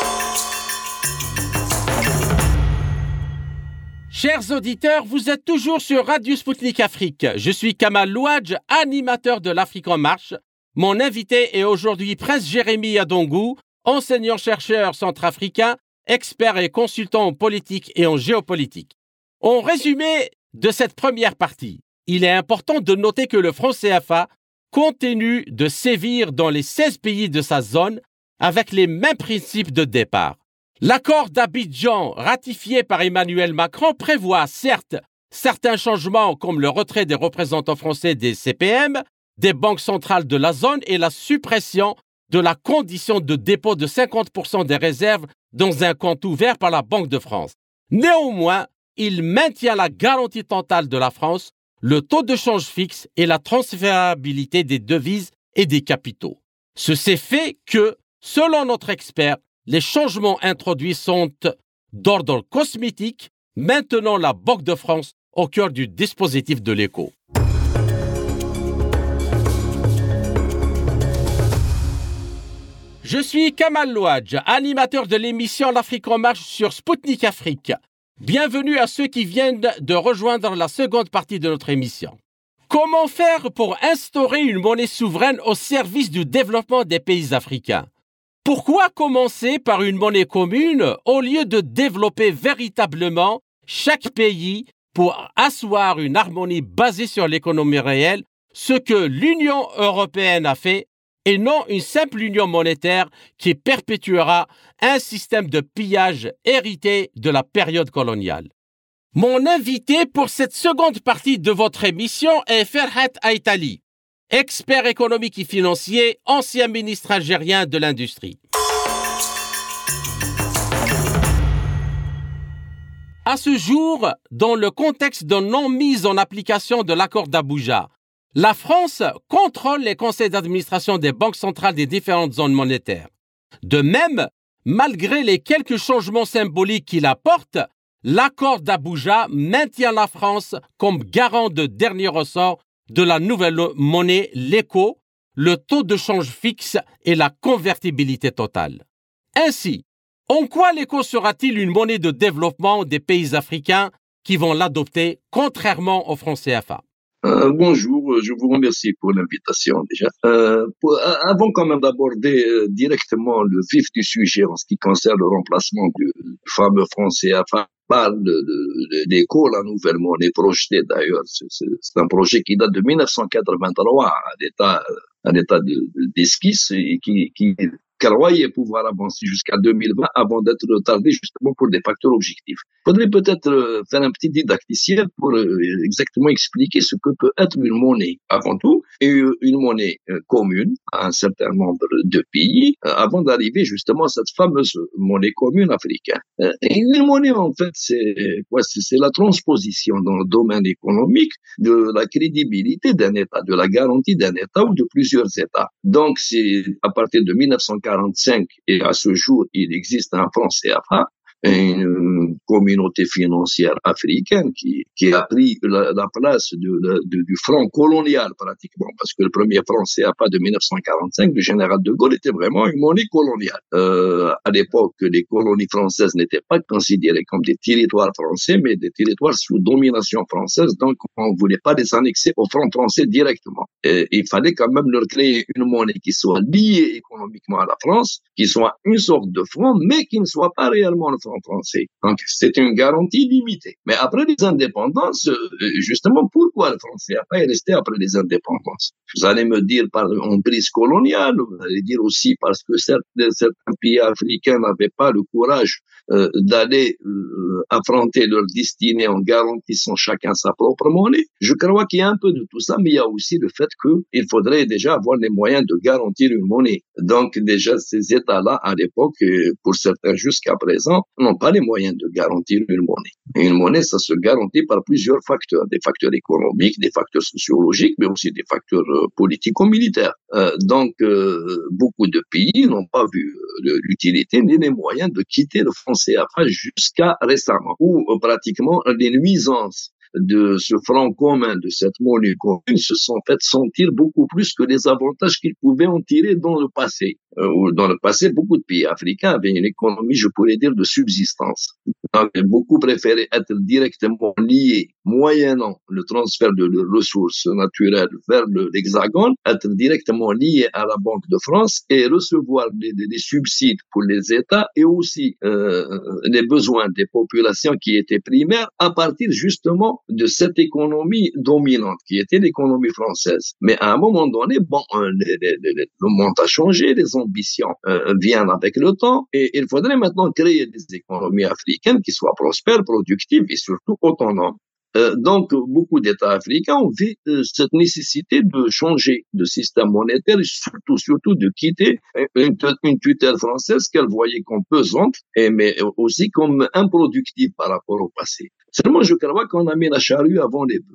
Chers auditeurs, vous êtes toujours sur Radio Sputnik Afrique. Je suis Kamal Louadj, animateur de l'Afrique en marche. Mon invité est aujourd'hui Prince Jérémy Adongou, enseignant-chercheur centrafricain, expert et consultant en politique et en géopolitique. En résumé de cette première partie, il est important de noter que le franc C F A continue de sévir dans les seize pays de sa zone avec les mêmes principes de départ. L'accord d'Abidjan, ratifié par Emmanuel Macron, prévoit certes certains changements comme le retrait des représentants français des C P M, des banques centrales de la zone et la suppression de la condition de dépôt de cinquante pour cent des réserves dans un compte ouvert par la Banque de France. Néanmoins, il maintient la garantie totale de la France, le taux de change fixe et la transférabilité des devises et des capitaux. Ceci fait que, selon notre expert, les changements introduits sont d'ordre cosmétique Maintenant la Banque de France au cœur du dispositif de l'éco. Je suis Kamal Louadj, animateur de l'émission L'Afrique en marche sur Spoutnik Afrique. Bienvenue à ceux qui viennent de rejoindre la seconde partie de notre émission. Comment faire pour instaurer une monnaie souveraine au service du développement des pays africains? Pourquoi commencer par une monnaie commune au lieu de développer véritablement chaque pays pour asseoir une harmonie basée sur l'économie réelle, ce que l'Union européenne a fait, et non une simple union monétaire qui perpétuera un système de pillage hérité de la période coloniale? Mon invité pour cette seconde partie de votre émission est Ferhat Aïtali, expert économique et financier, ancien ministre algérien de l'Industrie. À ce jour, dans le contexte de non-mise en application de l'accord d'Abuja, la France contrôle les conseils d'administration des banques centrales des différentes zones monétaires. De même, malgré les quelques changements symboliques qu'il apporte, l'accord d'Abuja maintient la France comme garant de dernier ressort de la nouvelle monnaie, l'éco, le taux de change fixe et la convertibilité totale. Ainsi, en quoi l'éco sera-t-il une monnaie de développement des pays africains qui vont l'adopter, contrairement au franc C F A? Euh, bonjour, je vous remercie pour l'invitation déjà. Euh, pour, avant quand même d'aborder euh, directement le vif du sujet en ce qui concerne le remplacement du fameux franc C F A par l'éco, la nouvelle monnaie projetée d'ailleurs, c'est, c'est un projet qui date de mille neuf cent quatre-vingt-trois à l'état, à l'état d'esquisse et qui, qui croyait pouvoir avancer jusqu'à deux mille vingt avant d'être retardé justement pour des facteurs objectifs. Il faudrait peut-être faire un petit didacticiel pour exactement expliquer ce que peut être une monnaie avant tout, et une monnaie commune à un certain nombre de pays avant d'arriver justement à cette fameuse monnaie commune africaine. Et une monnaie en fait c'est quoi? C'est la transposition dans le domaine économique de la crédibilité d'un État, de la garantie d'un État ou de plusieurs États. Donc c'est à partir de mille neuf cent quarante-cinq et à ce jour il existe un franc C F A, une communauté financière africaine qui, qui a pris la, la place de, de, du franc colonial pratiquement, parce que le premier franc C F A de mille neuf cent quarante-cinq du général de Gaulle était vraiment une monnaie coloniale. Euh, à l'époque, les colonies françaises n'étaient pas considérées comme des territoires français, mais des territoires sous domination française, donc on ne voulait pas les annexer au franc français directement. Et il fallait quand même leur créer une monnaie qui soit liée économiquement à la France, qui soit une sorte de franc, mais qui ne soit pas réellement le franc français. Donc, c'est une garantie limitée. Mais après les indépendances, justement, pourquoi le franc C F A est resté après les indépendances? Vous allez me dire par une prise coloniale, vous allez dire aussi parce que certains, certains pays africains n'avaient pas le courage euh, d'aller euh, affronter leur destinée en garantissant chacun sa propre monnaie. Je crois qu'il y a un peu de tout ça, mais il y a aussi le fait qu'il faudrait déjà avoir les moyens de garantir une monnaie. Donc, déjà, ces États-là, à l'époque, pour certains jusqu'à présent, n'ont pas les moyens de garantir une monnaie. Et une monnaie, ça se garantit par plusieurs facteurs, des facteurs économiques, des facteurs sociologiques, mais aussi des facteurs euh, politico-militaires. Euh, donc, euh, beaucoup de pays n'ont pas vu euh, l'utilité ni les moyens de quitter le franc C F A jusqu'à récemment, où euh, pratiquement les nuisances de ce franc commun, de cette monnaie commune, se sont fait sentir beaucoup plus que les avantages qu'ils pouvaient en tirer dans le passé. Euh, dans le passé, beaucoup de pays africains avaient une économie, je pourrais dire, de subsistance. Donc, beaucoup préféraient être directement liés, moyennant le transfert de leurs ressources naturelles vers l'Hexagone, être directement liés à la Banque de France et recevoir des, des, des subsides pour les États et aussi euh, les besoins des populations qui étaient primaires à partir justement de cette économie dominante qui était l'économie française. Mais à un moment donné, bon, les, les, les, le monde a changé, les ambitions euh, viennent avec le temps et il faudrait maintenant créer des économies africaines qui soient prospères, productives et surtout autonomes. Euh, donc, beaucoup d'États africains ont vu euh, cette nécessité de changer de système monétaire et surtout, surtout de quitter une, une tutelle française qu'elles voyaient comme pesante, et, mais aussi comme improductive par rapport au passé. Seulement, je crois qu'on a mis la charrue avant les bœufs.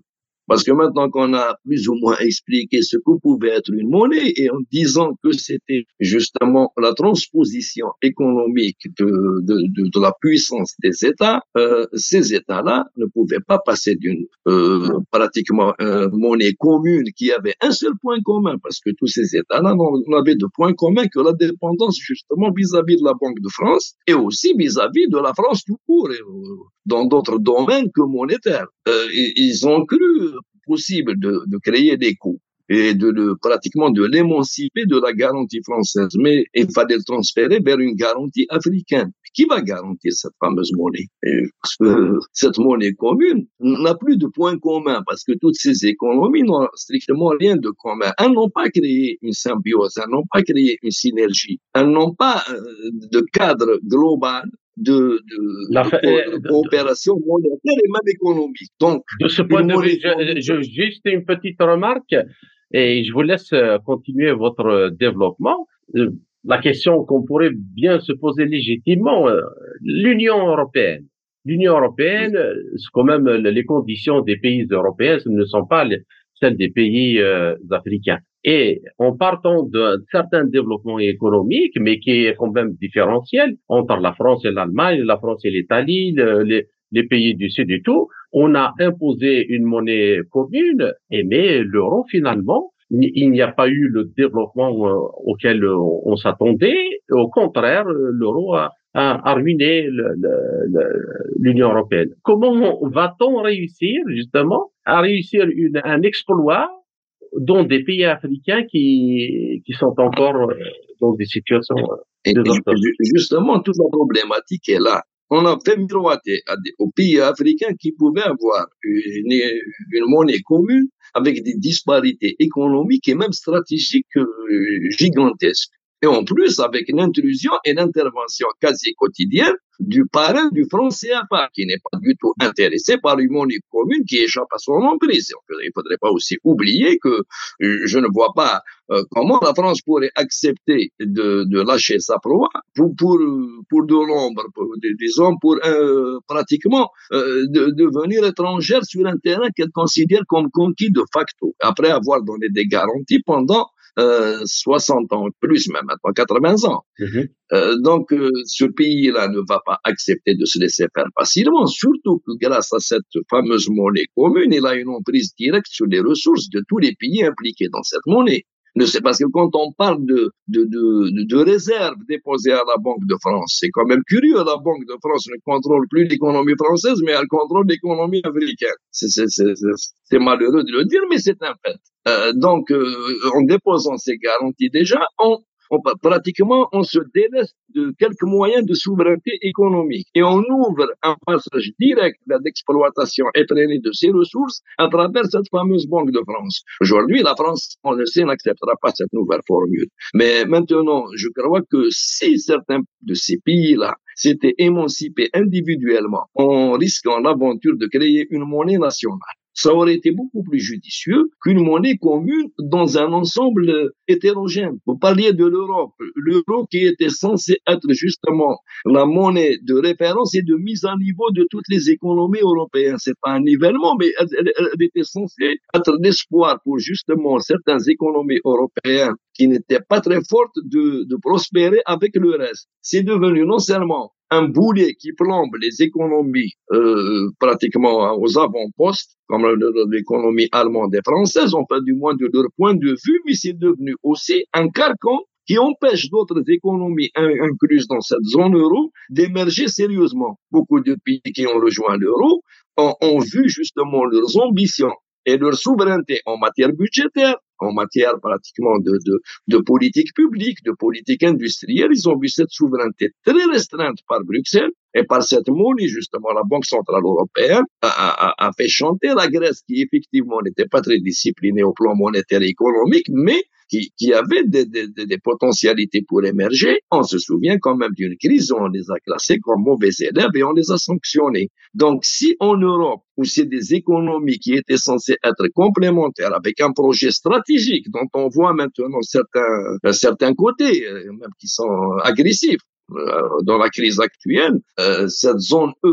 Parce que maintenant qu'on a plus ou moins expliqué ce que pouvait être une monnaie et en disant que c'était justement la transposition économique de, de, de, de la puissance des États, euh, ces États-là ne pouvaient pas passer d'une euh, pratiquement euh, monnaie commune qui avait un seul point commun, parce que tous ces États-là n'avaient de point commun que la dépendance justement vis-à-vis de la Banque de France et aussi vis-à-vis de la France tout court, et, euh, dans d'autres domaines que monétaires. Euh, ils ont cru possible de, de créer des coûts et de le, pratiquement de l'émanciper de la garantie française. Mais il fallait le transférer vers une garantie africaine. Qui va garantir cette fameuse monnaie? Et parce que cette monnaie commune n'a plus de point commun, parce que toutes ces économies n'ont strictement rien de commun. Elles n'ont pas créé une symbiose, elles n'ont pas créé une synergie, elles n'ont pas euh, de cadre global de, de, La, de, de coopération monétaire et même économique. Donc, de ce point de vue, je, je, juste une petite remarque et je vous laisse continuer votre développement. La question qu'on pourrait bien se poser légitimement, l'Union européenne. L'Union européenne, c'est quand même les conditions des pays européens, ce ne sont pas celles des pays euh, africains. Et en partant d'un certain développement économique, mais qui est quand même différentiel entre la France et l'Allemagne, la France et l'Italie, le, les, les pays du Sud et tout, on a imposé une monnaie commune, et mais l'euro finalement, il n'y a pas eu le développement auquel on s'attendait. Au contraire, l'euro a, a, a ruiné le, le, l'Union européenne. Comment va-t-on réussir justement à réussir une, un exploit dans des pays africains qui, qui sont encore dans des situations et, et justement, toute la problématique est là. On a fait miroiter à des, aux pays africains qui pouvaient avoir une, une monnaie commune avec des disparités économiques et même stratégiques euh, gigantesques. Et en plus, avec l'intrusion et l'intervention quasi quotidienne du parrain du franc C F A, qui n'est pas du tout intéressé par une monnaie commune qui échappe à son emprise. Il ne faudrait pas aussi oublier que je ne vois pas euh, comment la France pourrait accepter de, de lâcher sa proie pour, pour, pour de l'ombre, disons, pour euh, pratiquement euh, de, devenir étrangère sur un terrain qu'elle considère comme conquis de facto, après avoir donné des garanties pendant Euh, soixante ans, plus même, maintenant quatre-vingts ans. Mm-hmm. Euh, donc, euh, ce pays-là ne va pas accepter de se laisser faire facilement, surtout que grâce à cette fameuse monnaie commune, il a une emprise directe sur les ressources de tous les pays impliqués dans cette monnaie. Ne c'est parce que quand on parle de, de, de, de, de réserves déposées à la Banque de France, c'est quand même curieux, la Banque de France ne contrôle plus l'économie française, mais elle contrôle l'économie africaine. C'est, c'est, c'est, c'est malheureux de le dire, mais c'est un fait. Euh, donc, euh, en déposant ces garanties déjà, on, on, pratiquement, on se délaisse de quelques moyens de souveraineté économique et on ouvre un passage direct d'exploitation effrénée de ces ressources à travers cette fameuse Banque de France. Aujourd'hui, la France, on le sait, n'acceptera pas cette nouvelle formule. Mais maintenant, je crois que si certains de ces pays-là s'étaient émancipés individuellement en risquant l'aventure de créer une monnaie nationale, ça aurait été beaucoup plus judicieux qu'une monnaie commune dans un ensemble hétérogène. Vous parliez de l'Europe. L'euro qui était censé être justement la monnaie de référence et de mise à niveau de toutes les économies européennes. C'est pas un nivellement, mais elle, elle, elle était censée être l'espoir pour justement certaines économies européennes qui n'étaient pas très fortes de, de prospérer avec le reste. C'est devenu non seulement un boulet qui plombe les économies euh, pratiquement aux avant-postes, comme l'économie allemande et française, enfin du moins de leur point de vue, mais c'est devenu aussi un carcan qui empêche d'autres économies incluses dans cette zone euro d'émerger sérieusement. Beaucoup de pays qui ont rejoint l'euro ont, ont vu justement leurs ambitions et leur souveraineté en matière budgétaire, en matière pratiquement de, de, de politique publique, de politique industrielle, ils ont vu cette souveraineté très restreinte par Bruxelles et par cette monnaie, justement, la Banque Centrale Européenne a, a, a fait chanter la Grèce qui effectivement n'était pas très disciplinée au plan monétaire et économique, mais qui, qui avait des, des, des potentialités pour émerger. On se souvient quand même d'une crise où on les a classés comme mauvais élèves et on les a sanctionnés. Donc, si en Europe, où c'est des économies qui étaient censées être complémentaires avec un projet stratégique dont on voit maintenant certains, certains côtés, même qui sont agressifs, dans la crise actuelle, euh, cette zone euro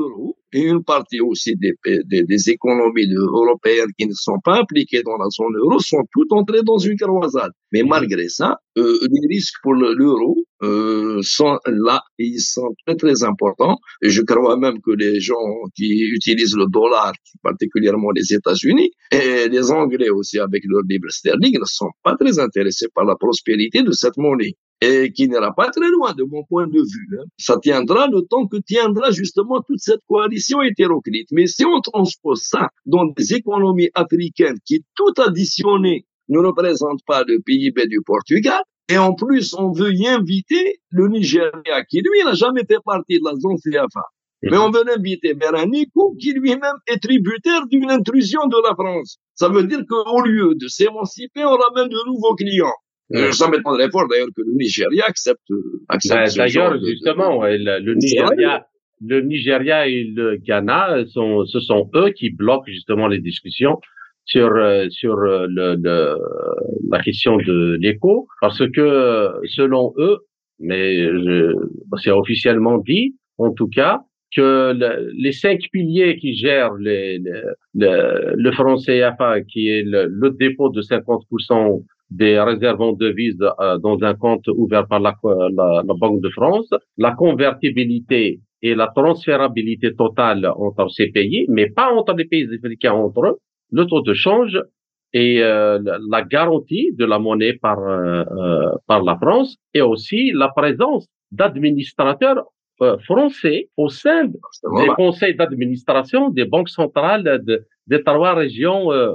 et une partie aussi des, des, des économies de, européennes qui ne sont pas impliquées dans la zone euro sont toutes entrées dans une croisade. Mais malgré ça, euh, les risques pour le, l'euro euh, sont là et ils sont très très importants. Et je crois même que les gens qui utilisent le dollar, particulièrement les États-Unis, et les Anglais aussi avec leur livre sterling, ne sont pas très intéressés par la prospérité de cette monnaie. Et qui n'ira pas très loin de mon point de vue. Hein. Ça tiendra le temps que tiendra justement toute cette coalition hétéroclite. Mais si on transpose ça dans des économies africaines qui, tout additionné, ne représentent pas le P I B du Portugal, et en plus on veut y inviter le Nigeria, qui lui n'a jamais fait partie de la zone C F A. Mais on veut l'inviter vers un écho qui lui-même est tributaire d'une intrusion de la France. Ça veut dire qu'au lieu de s'émanciper, on ramène de nouveaux clients. Euh, ça m'étonnerait fort d'ailleurs que le Nigeria accepte, accepte ben, ce D'ailleurs, genre de, justement, de... ouais, le, le Nigeria, le Nigeria et le Ghana sont, ce sont eux qui bloquent justement les discussions sur sur le, le la question de l'écho, parce que selon eux, mais je, c'est officiellement dit, en tout cas, que le, les cinq piliers qui gèrent les, les, le, le franc C F A, qui est le, le dépôt de cinquante pour cent des réserves en devises euh, dans un compte ouvert par la, la, la Banque de France, la convertibilité et la transférabilité totale entre ces pays, mais pas entre les pays africains entre eux, le taux de change et euh, la garantie de la monnaie par euh, euh, par la France, et aussi la présence d'administrateurs euh, français au sein des conseils d'administration des banques centrales de des trois régions. Euh,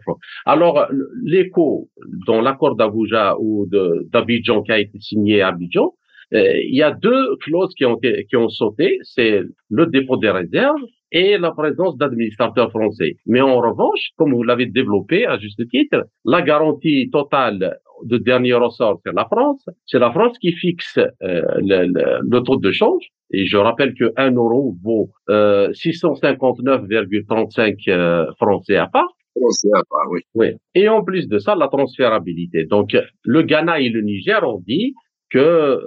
alors, l'écho dans l'accord d'Abuja ou de, d'Abidjan qui a été signé à Abidjan, euh, il y a deux clauses qui ont, qui ont sauté, c'est le dépôt des réserves et la présence d'administrateurs français. Mais en revanche, comme vous l'avez développé à juste titre, la garantie totale de dernier ressort, c'est la France. C'est la France qui fixe euh, le, le, le taux de change. Et je rappelle que un euro vaut euh, six cent cinquante-neuf virgule trente-cinq euh, francs C F A. C F A, oui. Oui. Et en plus de ça, la transférabilité. Donc, le Ghana et le Niger ont dit que euh,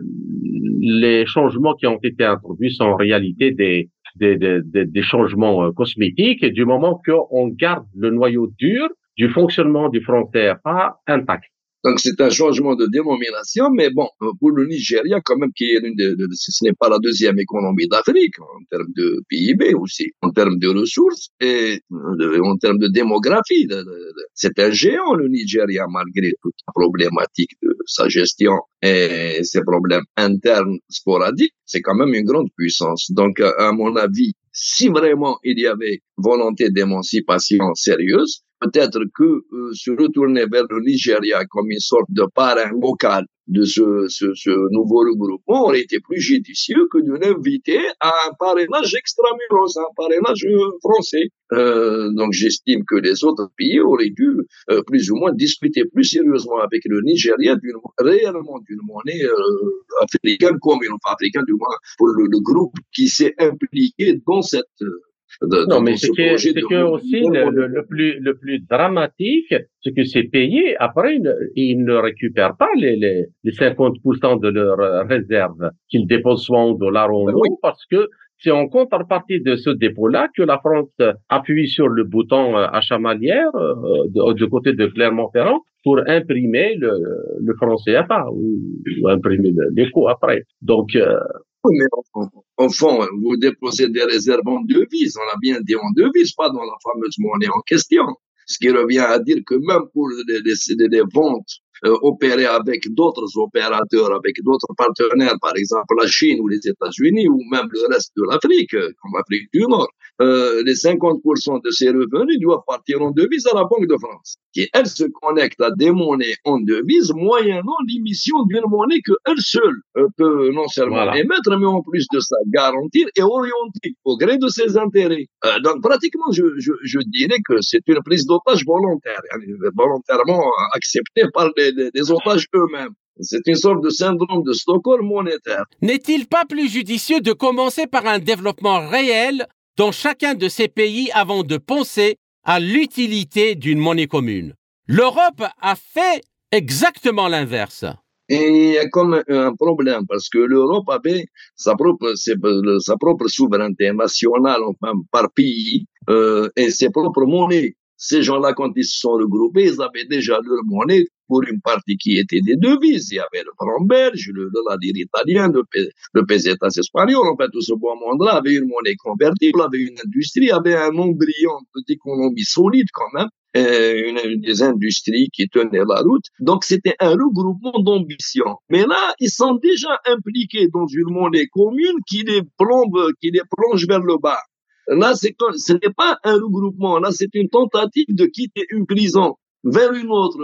les changements qui ont été introduits sont en réalité des des, des, des, des changements euh, cosmétiques, et du moment qu'on garde le noyau dur du fonctionnement du franc C F A intact. Donc, c'est un changement de dénomination, mais bon, pour le Nigeria, quand même, qui est une de, de, ce n'est pas la deuxième économie d'Afrique, en termes de P I B aussi, en termes de ressources et de, en termes de démographie. De, de, de, c'est un géant, le Nigeria, malgré toute la problématique de sa gestion et ses problèmes internes sporadiques. C'est quand même une grande puissance. Donc, à mon avis, si vraiment il y avait volonté d'émancipation sérieuse, peut-être que euh, se retourner vers le Nigeria comme une sorte de parrain local de ce, ce, ce nouveau regroupement aurait été plus judicieux que de l'inviter à un parrainage extramuros, un parrainage français. Euh, donc j'estime que les autres pays auraient dû euh, plus ou moins discuter plus sérieusement avec le Nigeria d'une, réellement d'une monnaie euh, africaine commune, enfin africaine du moins pour le, le groupe qui s'est impliqué dans cette De, non, mais ce qui est, c'est que aussi le, le, le plus le plus dramatique, c'est que ces pays après ils, ils ne récupèrent pas les, les les cinquante pour cent de leurs réserves qu'ils déposent soit en dollars ou en euros, oui. Parce que c'est en contrepartie de ce dépôt-là que la France appuie sur le bouton achat manière de, de côté de Clermont-Ferrand pour imprimer le, le franc C F A ou, ou imprimer l'écho après. Donc euh, mais au fond, vous déposez des réserves en devises, on a bien dit en devises, pas dans la fameuse monnaie en question. Ce qui revient à dire que même pour les, les, les ventes euh, opérées avec d'autres opérateurs, avec d'autres partenaires, par exemple la Chine ou les États-Unis, ou même le reste de l'Afrique, comme l'Afrique du Nord, euh, les cinquante pour cent de ces revenus doivent partir en devises à la Banque de France, qui, elle, se connecte à des monnaies en devises, moyennant l'émission d'une monnaie qu'elle seule euh, peut non seulement voilà. émettre, mais en plus de ça, garantir et orienter au gré de ses intérêts. Euh, donc, pratiquement, je, je, je dirais que c'est une prise d'otage volontaire, volontairement acceptée par les, les, les otages eux-mêmes. C'est une sorte de syndrome de Stockholm monétaire. N'est-il pas plus judicieux de commencer par un développement réel dans chacun de ces pays avant de penser à l'utilité d'une monnaie commune? L'Europe a fait exactement l'inverse. Et il y a comme un, un problème parce que l'Europe avait sa propre, sa propre souveraineté nationale, enfin, par pays, euh, et ses propres monnaies. Ces gens-là, quand ils se sont regroupés, ils avaient déjà leur monnaie pour une partie qui était des devises. Il y avait le franc belge, le, le la lire italien, le, le pesetas espagnol. En fait, tout ce beau monde-là avait une monnaie convertible, avait une industrie, avait un embryon d'économie solide quand même. Une, des industries qui tenaient la route. Donc, c'était un regroupement d'ambitions. Mais là, ils sont déjà impliqués dans une monnaie commune qui les plombe, qui les plonge vers le bas. Là, c'est, ce n'est pas un regroupement. Là, c'est une tentative de quitter une prison vers une autre.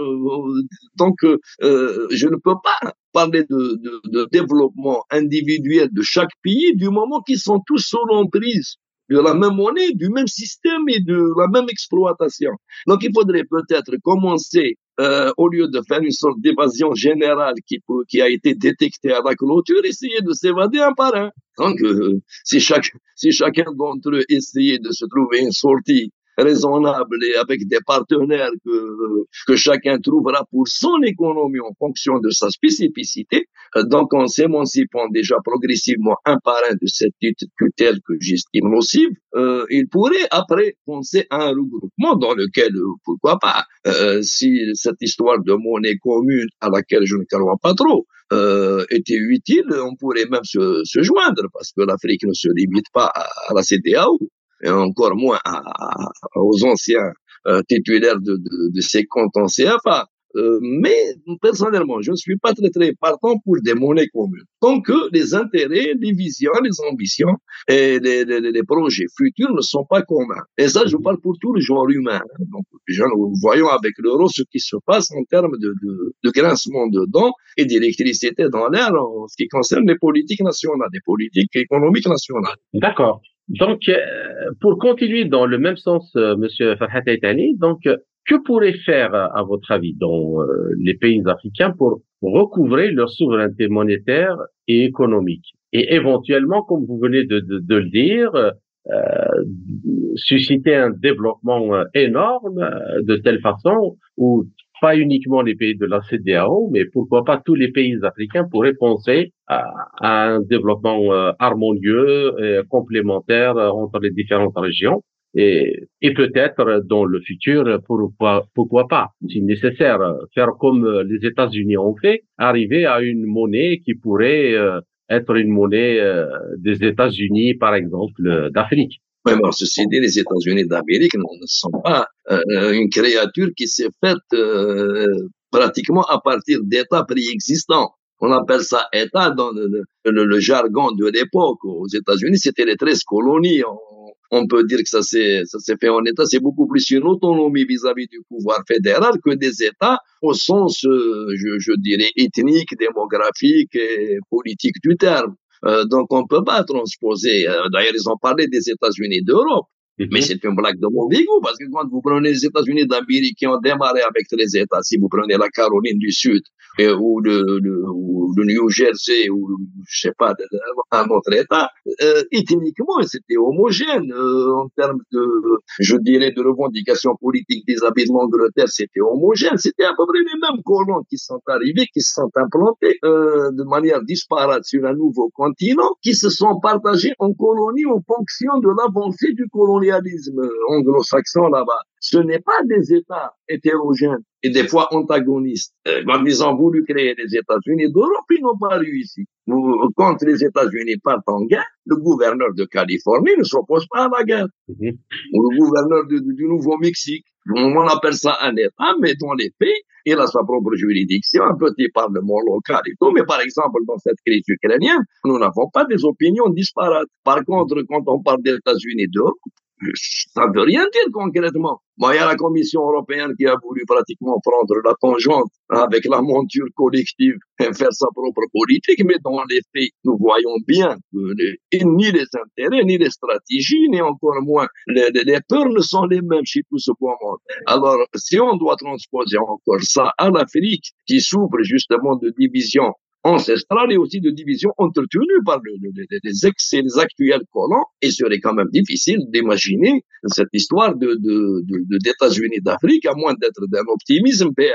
Donc, euh, je ne peux pas parler de, de, de développement individuel de chaque pays du moment qu'ils sont tous sous l'emprise de la même monnaie, du même système et de la même exploitation. Donc, il faudrait peut-être commencer, euh, au lieu de faire une sorte d'évasion générale qui, qui a été détectée à la clôture, essayer de s'évader un par un. Donc, euh, si, chaque, si chacun d'entre eux essayait de se trouver une sortie raisonnable et avec des partenaires que, que chacun trouvera pour son économie en fonction de sa spécificité. Donc, en s'émancipant déjà progressivement un par un de cette tutelle que j'estime nocive, euh, il pourrait après penser à un regroupement dans lequel, pourquoi pas, euh, si cette histoire de monnaie commune à laquelle je ne crois pas trop, euh, était utile, on pourrait même se, se joindre parce que l'Afrique ne se limite pas à, à la C D A O. Et encore moins à, à, aux anciens euh, titulaires de, de, de ces comptes en C F A. Euh, mais personnellement, je ne suis pas très très partant pour des monnaies communes. Tant que les intérêts, les visions, les ambitions et les, les, les projets futurs ne sont pas communs. Et ça, je parle pour tout le genre humain. Donc, nous voyons avec l'euro ce qui se passe en termes de, de, de grincement de dents et d'électricité dans l'air en ce qui concerne les politiques nationales, les politiques économiques nationales. D'accord. Donc, euh, pour continuer dans le même sens, euh, Monsieur Farhat Aitani, donc, euh, que pourrait faire, à votre avis, dans euh, les pays africains pour recouvrer leur souveraineté monétaire et économique, et éventuellement, comme vous venez de, de, de le dire, euh, susciter un développement énorme euh, de telle façon où pas uniquement les pays de la C D A O, mais pourquoi pas tous les pays africains pourraient penser à, à un développement euh, harmonieux et complémentaire entre les différentes régions. Et, et peut-être dans le futur, pourquoi, pourquoi pas, si nécessaire, faire comme les États-Unis ont fait, arriver à une monnaie qui pourrait euh, être une monnaie euh, des États-Unis, par exemple, d'Afrique. Mais bon, ceci dit, les États-Unis d'Amérique ne sont pas euh, une créature qui s'est faite euh, pratiquement à partir d'États préexistants. On appelle ça État dans le, le, le jargon de l'époque. Aux États-Unis, c'était les treize colonies. On, on peut dire que ça s'est, ça s'est fait en État. C'est beaucoup plus une autonomie vis-à-vis du pouvoir fédéral que des États au sens, je, je dirais, ethnique, démographique et politique du terme. Euh, donc, on ne peut pas transposer. Euh, d'ailleurs, ils ont parlé des États-Unis d'Europe. Mm-hmm. Mais c'est une blague de mauvais goût, parce que quand vous prenez les États-Unis d'Amérique qui ont démarré avec les États, si vous prenez la Caroline du Sud, et, ou, le, le, ou le New Jersey, ou je sais pas, un autre État, euh, ethniquement, c'était homogène. Euh, en termes de, je dirais, de revendications politiques vis-à-vis de l'Angleterre, c'était homogène. C'était à peu près les mêmes colons qui sont arrivés, qui se sont implantés euh, de manière disparate sur un nouveau continent, qui se sont partagés en colonies en fonction de l'avancée du colonialisme anglo-saxon là-bas. Ce n'est pas des États hétérogènes et des fois antagonistes. Quand ils ont voulu créer les États-Unis d'Europe, ils n'ont pas réussi. Quand les États-Unis partent en guerre, le gouverneur de Californie ne s'oppose pas à la guerre. Mm-hmm. Ou le gouverneur de, de, du Nouveau-Mexique. On appelle ça un État, mais dans les pays, il a sa propre juridiction, un petit parlement local et tout. Mais par exemple, dans cette crise ukrainienne, nous n'avons pas des opinions disparates. Par contre, quand on parle des États-Unis d'Europe, ça ne veut rien dire concrètement. Bon, il y a la Commission européenne qui a voulu pratiquement prendre la tangente avec la monture collective et faire sa propre politique, mais dans les faits, nous voyons bien que les, ni les intérêts, ni les stratégies, ni encore moins les, les, les peurs ne sont les mêmes chez tout ce beau monde. Alors, si on doit transposer encore ça à l'Afrique, qui souffre justement de division ancestrale et aussi de division entretenue par le, le, les ex et les actuels colons, il serait quand même difficile d'imaginer cette histoire de, de, de, de d'États-Unis d'Afrique, à moins d'être d'un optimisme béat.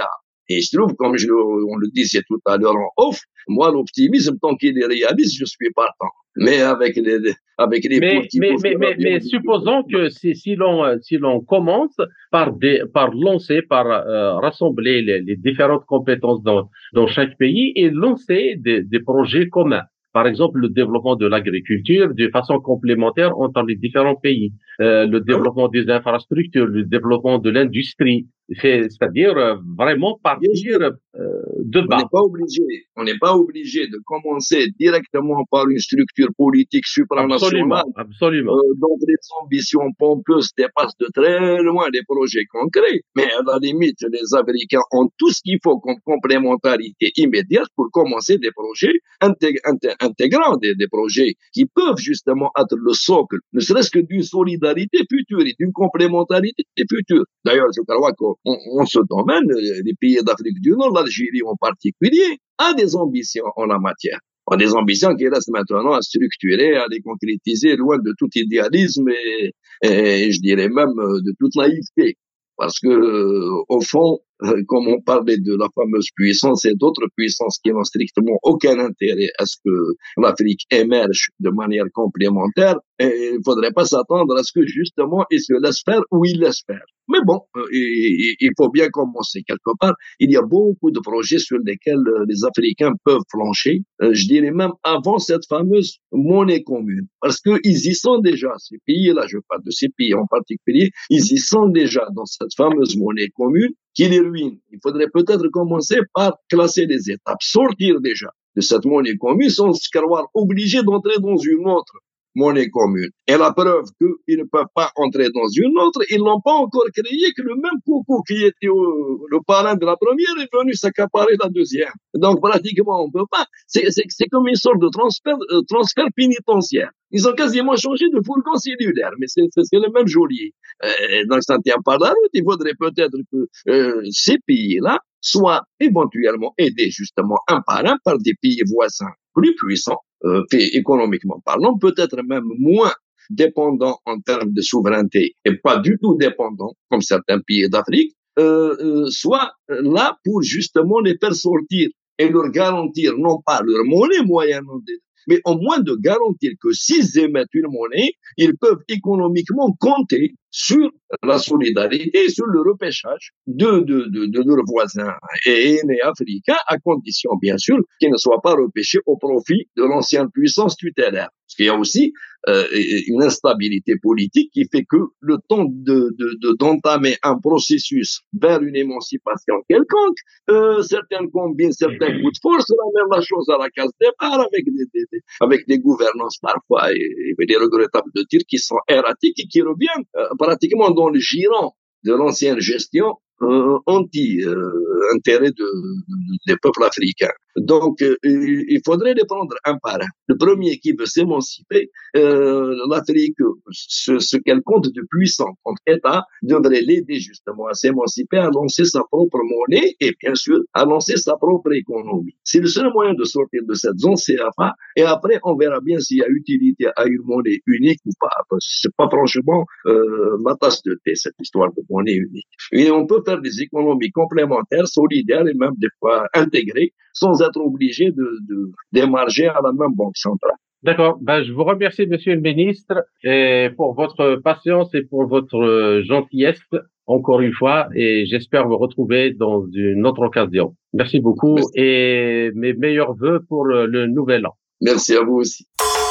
Et il se trouve, comme je, on le disait tout à l'heure en off, moi, l'optimisme, tant qu'il est réaliste, je suis partant. Mais avec les, avec les mais, mais, mais, mais, mais supposons que si, si l'on, si l'on commence par des, par lancer, par euh, rassembler les, les différentes compétences dans, dans chaque pays et lancer des, des projets communs. Par exemple, le développement de l'agriculture de façon complémentaire entre les différents pays, euh, le développement des infrastructures, le développement de l'industrie, c'est-à-dire euh, vraiment partir euh, de bas. On n'est pas obligé, on n'est pas obligé de commencer directement par une structure politique supranationale. Absolument, absolument. Euh, donc les ambitions pompeuses dépassent de très loin les projets concrets. Mais à la limite, les Américains ont tout ce qu'il faut comme complémentarité immédiate pour commencer des projets intég- intég- intégrants, des, des projets qui peuvent justement être le socle, ne serait-ce que d'une solidarité future et d'une complémentarité future. D'ailleurs, je crois qu'en en ce domaine, les pays d'Afrique du Nord, l'Algérie en particulier, a des ambitions en la matière. On a des ambitions qui restent maintenant à structurer, à les concrétiser, loin de tout idéalisme et, et je dirais même de toute naïveté. Parce que, euh, au fond, euh, comme on parlait de la fameuse puissance et d'autres puissances qui n'ont strictement aucun intérêt à ce que l'Afrique émerge de manière complémentaire, et il ne faudrait pas s'attendre à ce que justement ils se laissent faire ou ils laissent faire. Mais bon, euh, il, il faut bien commencer quelque part. Il y a beaucoup de projets sur lesquels euh, les Africains peuvent flancher, euh, je dirais même avant cette fameuse monnaie commune. Parce qu'ils y sont déjà, ces pays-là, je parle de ces pays en particulier, ils y sont déjà dans cette fameuse monnaie commune qui les ruine. Il faudrait peut-être commencer par classer les étapes, sortir déjà de cette monnaie commune sans se croire obligés d'entrer dans une autre monnaie commune. Et la preuve qu'ils ne peuvent pas entrer dans une autre, ils n'ont pas encore créé que le même coucou qui était au, le parrain de la première est venu s'accaparer la deuxième. Donc pratiquement on peut pas. C'est, c'est, c'est comme une sorte de transfert, euh, transfert pénitentiaire. Ils ont quasiment changé de fourgon cellulaire, mais c'est, c'est, c'est le même geôlier. Euh, donc ça ne tient pas la route. Il faudrait peut-être que euh, ces pays-là soient éventuellement aidés justement un par un par des pays voisins plus puissants, euh, économiquement parlant, peut-être même moins dépendants en termes de souveraineté et pas du tout dépendants, comme certains pays d'Afrique, euh, euh, soit là pour justement les faire sortir et leur garantir non pas leur monnaie moyennant des mais au moins de garantir que s'ils émettent une monnaie, ils peuvent économiquement compter sur la solidarité, sur le repêchage de, de, de, de leurs voisins et aînés africains, à condition, bien sûr, qu'ils ne soient pas repêchés au profit de l'ancienne puissance tutélaire. Parce qu'il y a aussi euh, une instabilité politique qui fait que le temps de, de, de, d'entamer un processus vers une émancipation quelconque, euh, certains combinent certains coups de force, la même la chose à la case départ avec des, des, des, avec des gouvernances parfois et, et des regrettables de tir qui sont erratiques et qui reviennent euh, pratiquement dans le giron de l'ancienne gestion euh, anti-intérêt euh, de, de, des peuples africains. Donc, euh, il faudrait les prendre un par un. Le premier qui veut s'émanciper, euh, l'Afrique, ce, ce qu'elle compte de puissant contre État, devrait l'aider justement à s'émanciper, à lancer sa propre monnaie et bien sûr à lancer sa propre économie. C'est le seul moyen de sortir de cette zone C F A et après on verra bien s'il y a utilité à une monnaie unique ou pas. Parce que c'est pas franchement euh, ma tasse de thé cette histoire de monnaie unique. Et on peut faire des économies complémentaires, solidaires et même des fois intégrées sans être obligé de, de démarger à la même banque centrale. D'accord. Ben, je vous remercie, monsieur le ministre, et pour votre patience et pour votre gentillesse, encore une fois, et j'espère vous retrouver dans une autre occasion. Merci beaucoup. Merci. Et mes meilleurs vœux pour le, le nouvel an. Merci à vous aussi.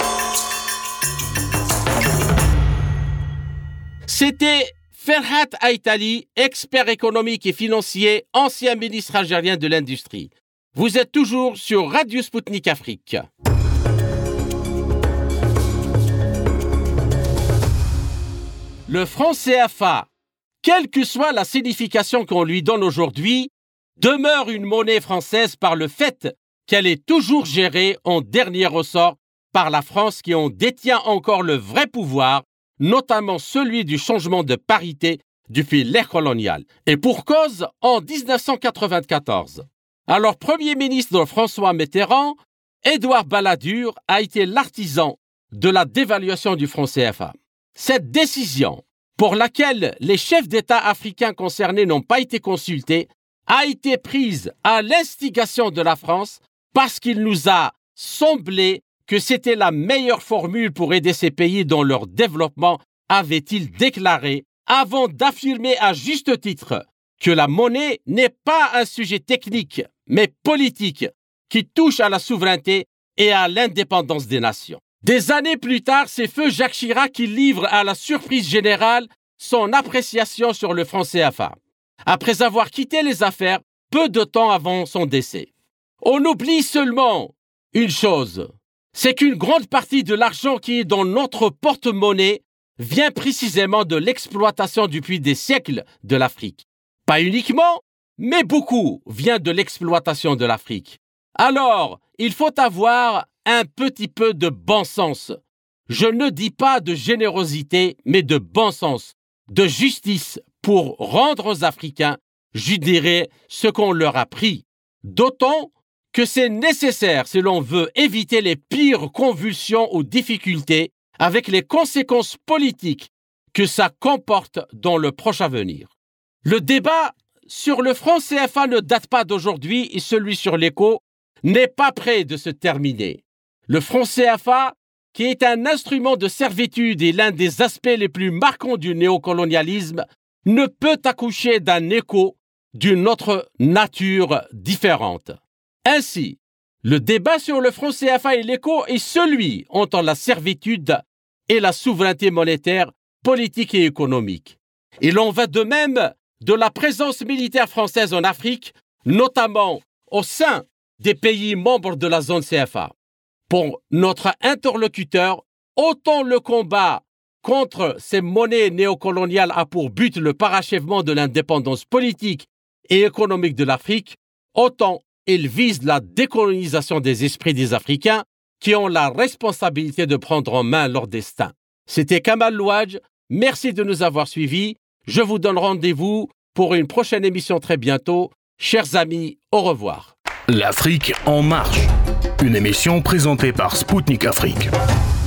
C'était Ferhat Aïtali, expert économique et financier, ancien ministre algérien de l'Industrie. Vous êtes toujours sur Radio Sputnik Afrique. Le franc C F A, quelle que soit la signification qu'on lui donne aujourd'hui, demeure une monnaie française par le fait qu'elle est toujours gérée en dernier ressort par la France qui en détient encore le vrai pouvoir, notamment celui du changement de parité depuis l'ère coloniale. Et pour cause, en dix-neuf cent quatre-vingt-quatorze, alors Premier ministre de François Mitterrand, Édouard Balladur a été l'artisan de la dévaluation du franc C F A. Cette décision, pour laquelle les chefs d'État africains concernés n'ont pas été consultés, a été prise à l'instigation de la France parce qu'il nous a semblé que c'était la meilleure formule pour aider ces pays dans leur développement, avait-il déclaré, avant d'affirmer à juste titre que la monnaie n'est pas un sujet technique, mais politique, qui touche à la souveraineté et à l'indépendance des nations. Des années plus tard, c'est feu Jacques Chirac qui livre à la surprise générale son appréciation sur le franc C F A, après avoir quitté les affaires peu de temps avant son décès. On oublie seulement une chose, c'est qu'une grande partie de l'argent qui est dans notre porte-monnaie vient précisément de l'exploitation depuis des siècles de l'Afrique. Pas uniquement, mais beaucoup vient de l'exploitation de l'Afrique. Alors, il faut avoir un petit peu de bon sens. Je ne dis pas de générosité, mais de bon sens, de justice pour rendre aux Africains, je dirais, ce qu'on leur a pris. D'autant que c'est nécessaire si l'on veut éviter les pires convulsions ou difficultés avec les conséquences politiques que ça comporte dans le proche avenir. Le débat sur le franc C F A ne date pas d'aujourd'hui et celui sur l'éco n'est pas près de se terminer. Le franc C F A, qui est un instrument de servitude et l'un des aspects les plus marquants du néocolonialisme, ne peut accoucher d'un écho d'une autre nature différente. Ainsi, le débat sur le franc C F A et l'éco est celui entre la servitude et la souveraineté monétaire, politique et économique. Il en va de même de la présence militaire française en Afrique, notamment au sein des pays membres de la zone C F A. Pour notre interlocuteur, autant le combat contre ces monnaies néocoloniales a pour but le parachèvement de l'indépendance politique et économique de l'Afrique, autant il vise la décolonisation des esprits des Africains qui ont la responsabilité de prendre en main leur destin. C'était Kamal Louadj, merci de nous avoir suivis. Je vous donne rendez-vous pour une prochaine émission très bientôt. Chers amis, au revoir. L'Afrique en marche, une émission présentée par Spoutnik Afrique.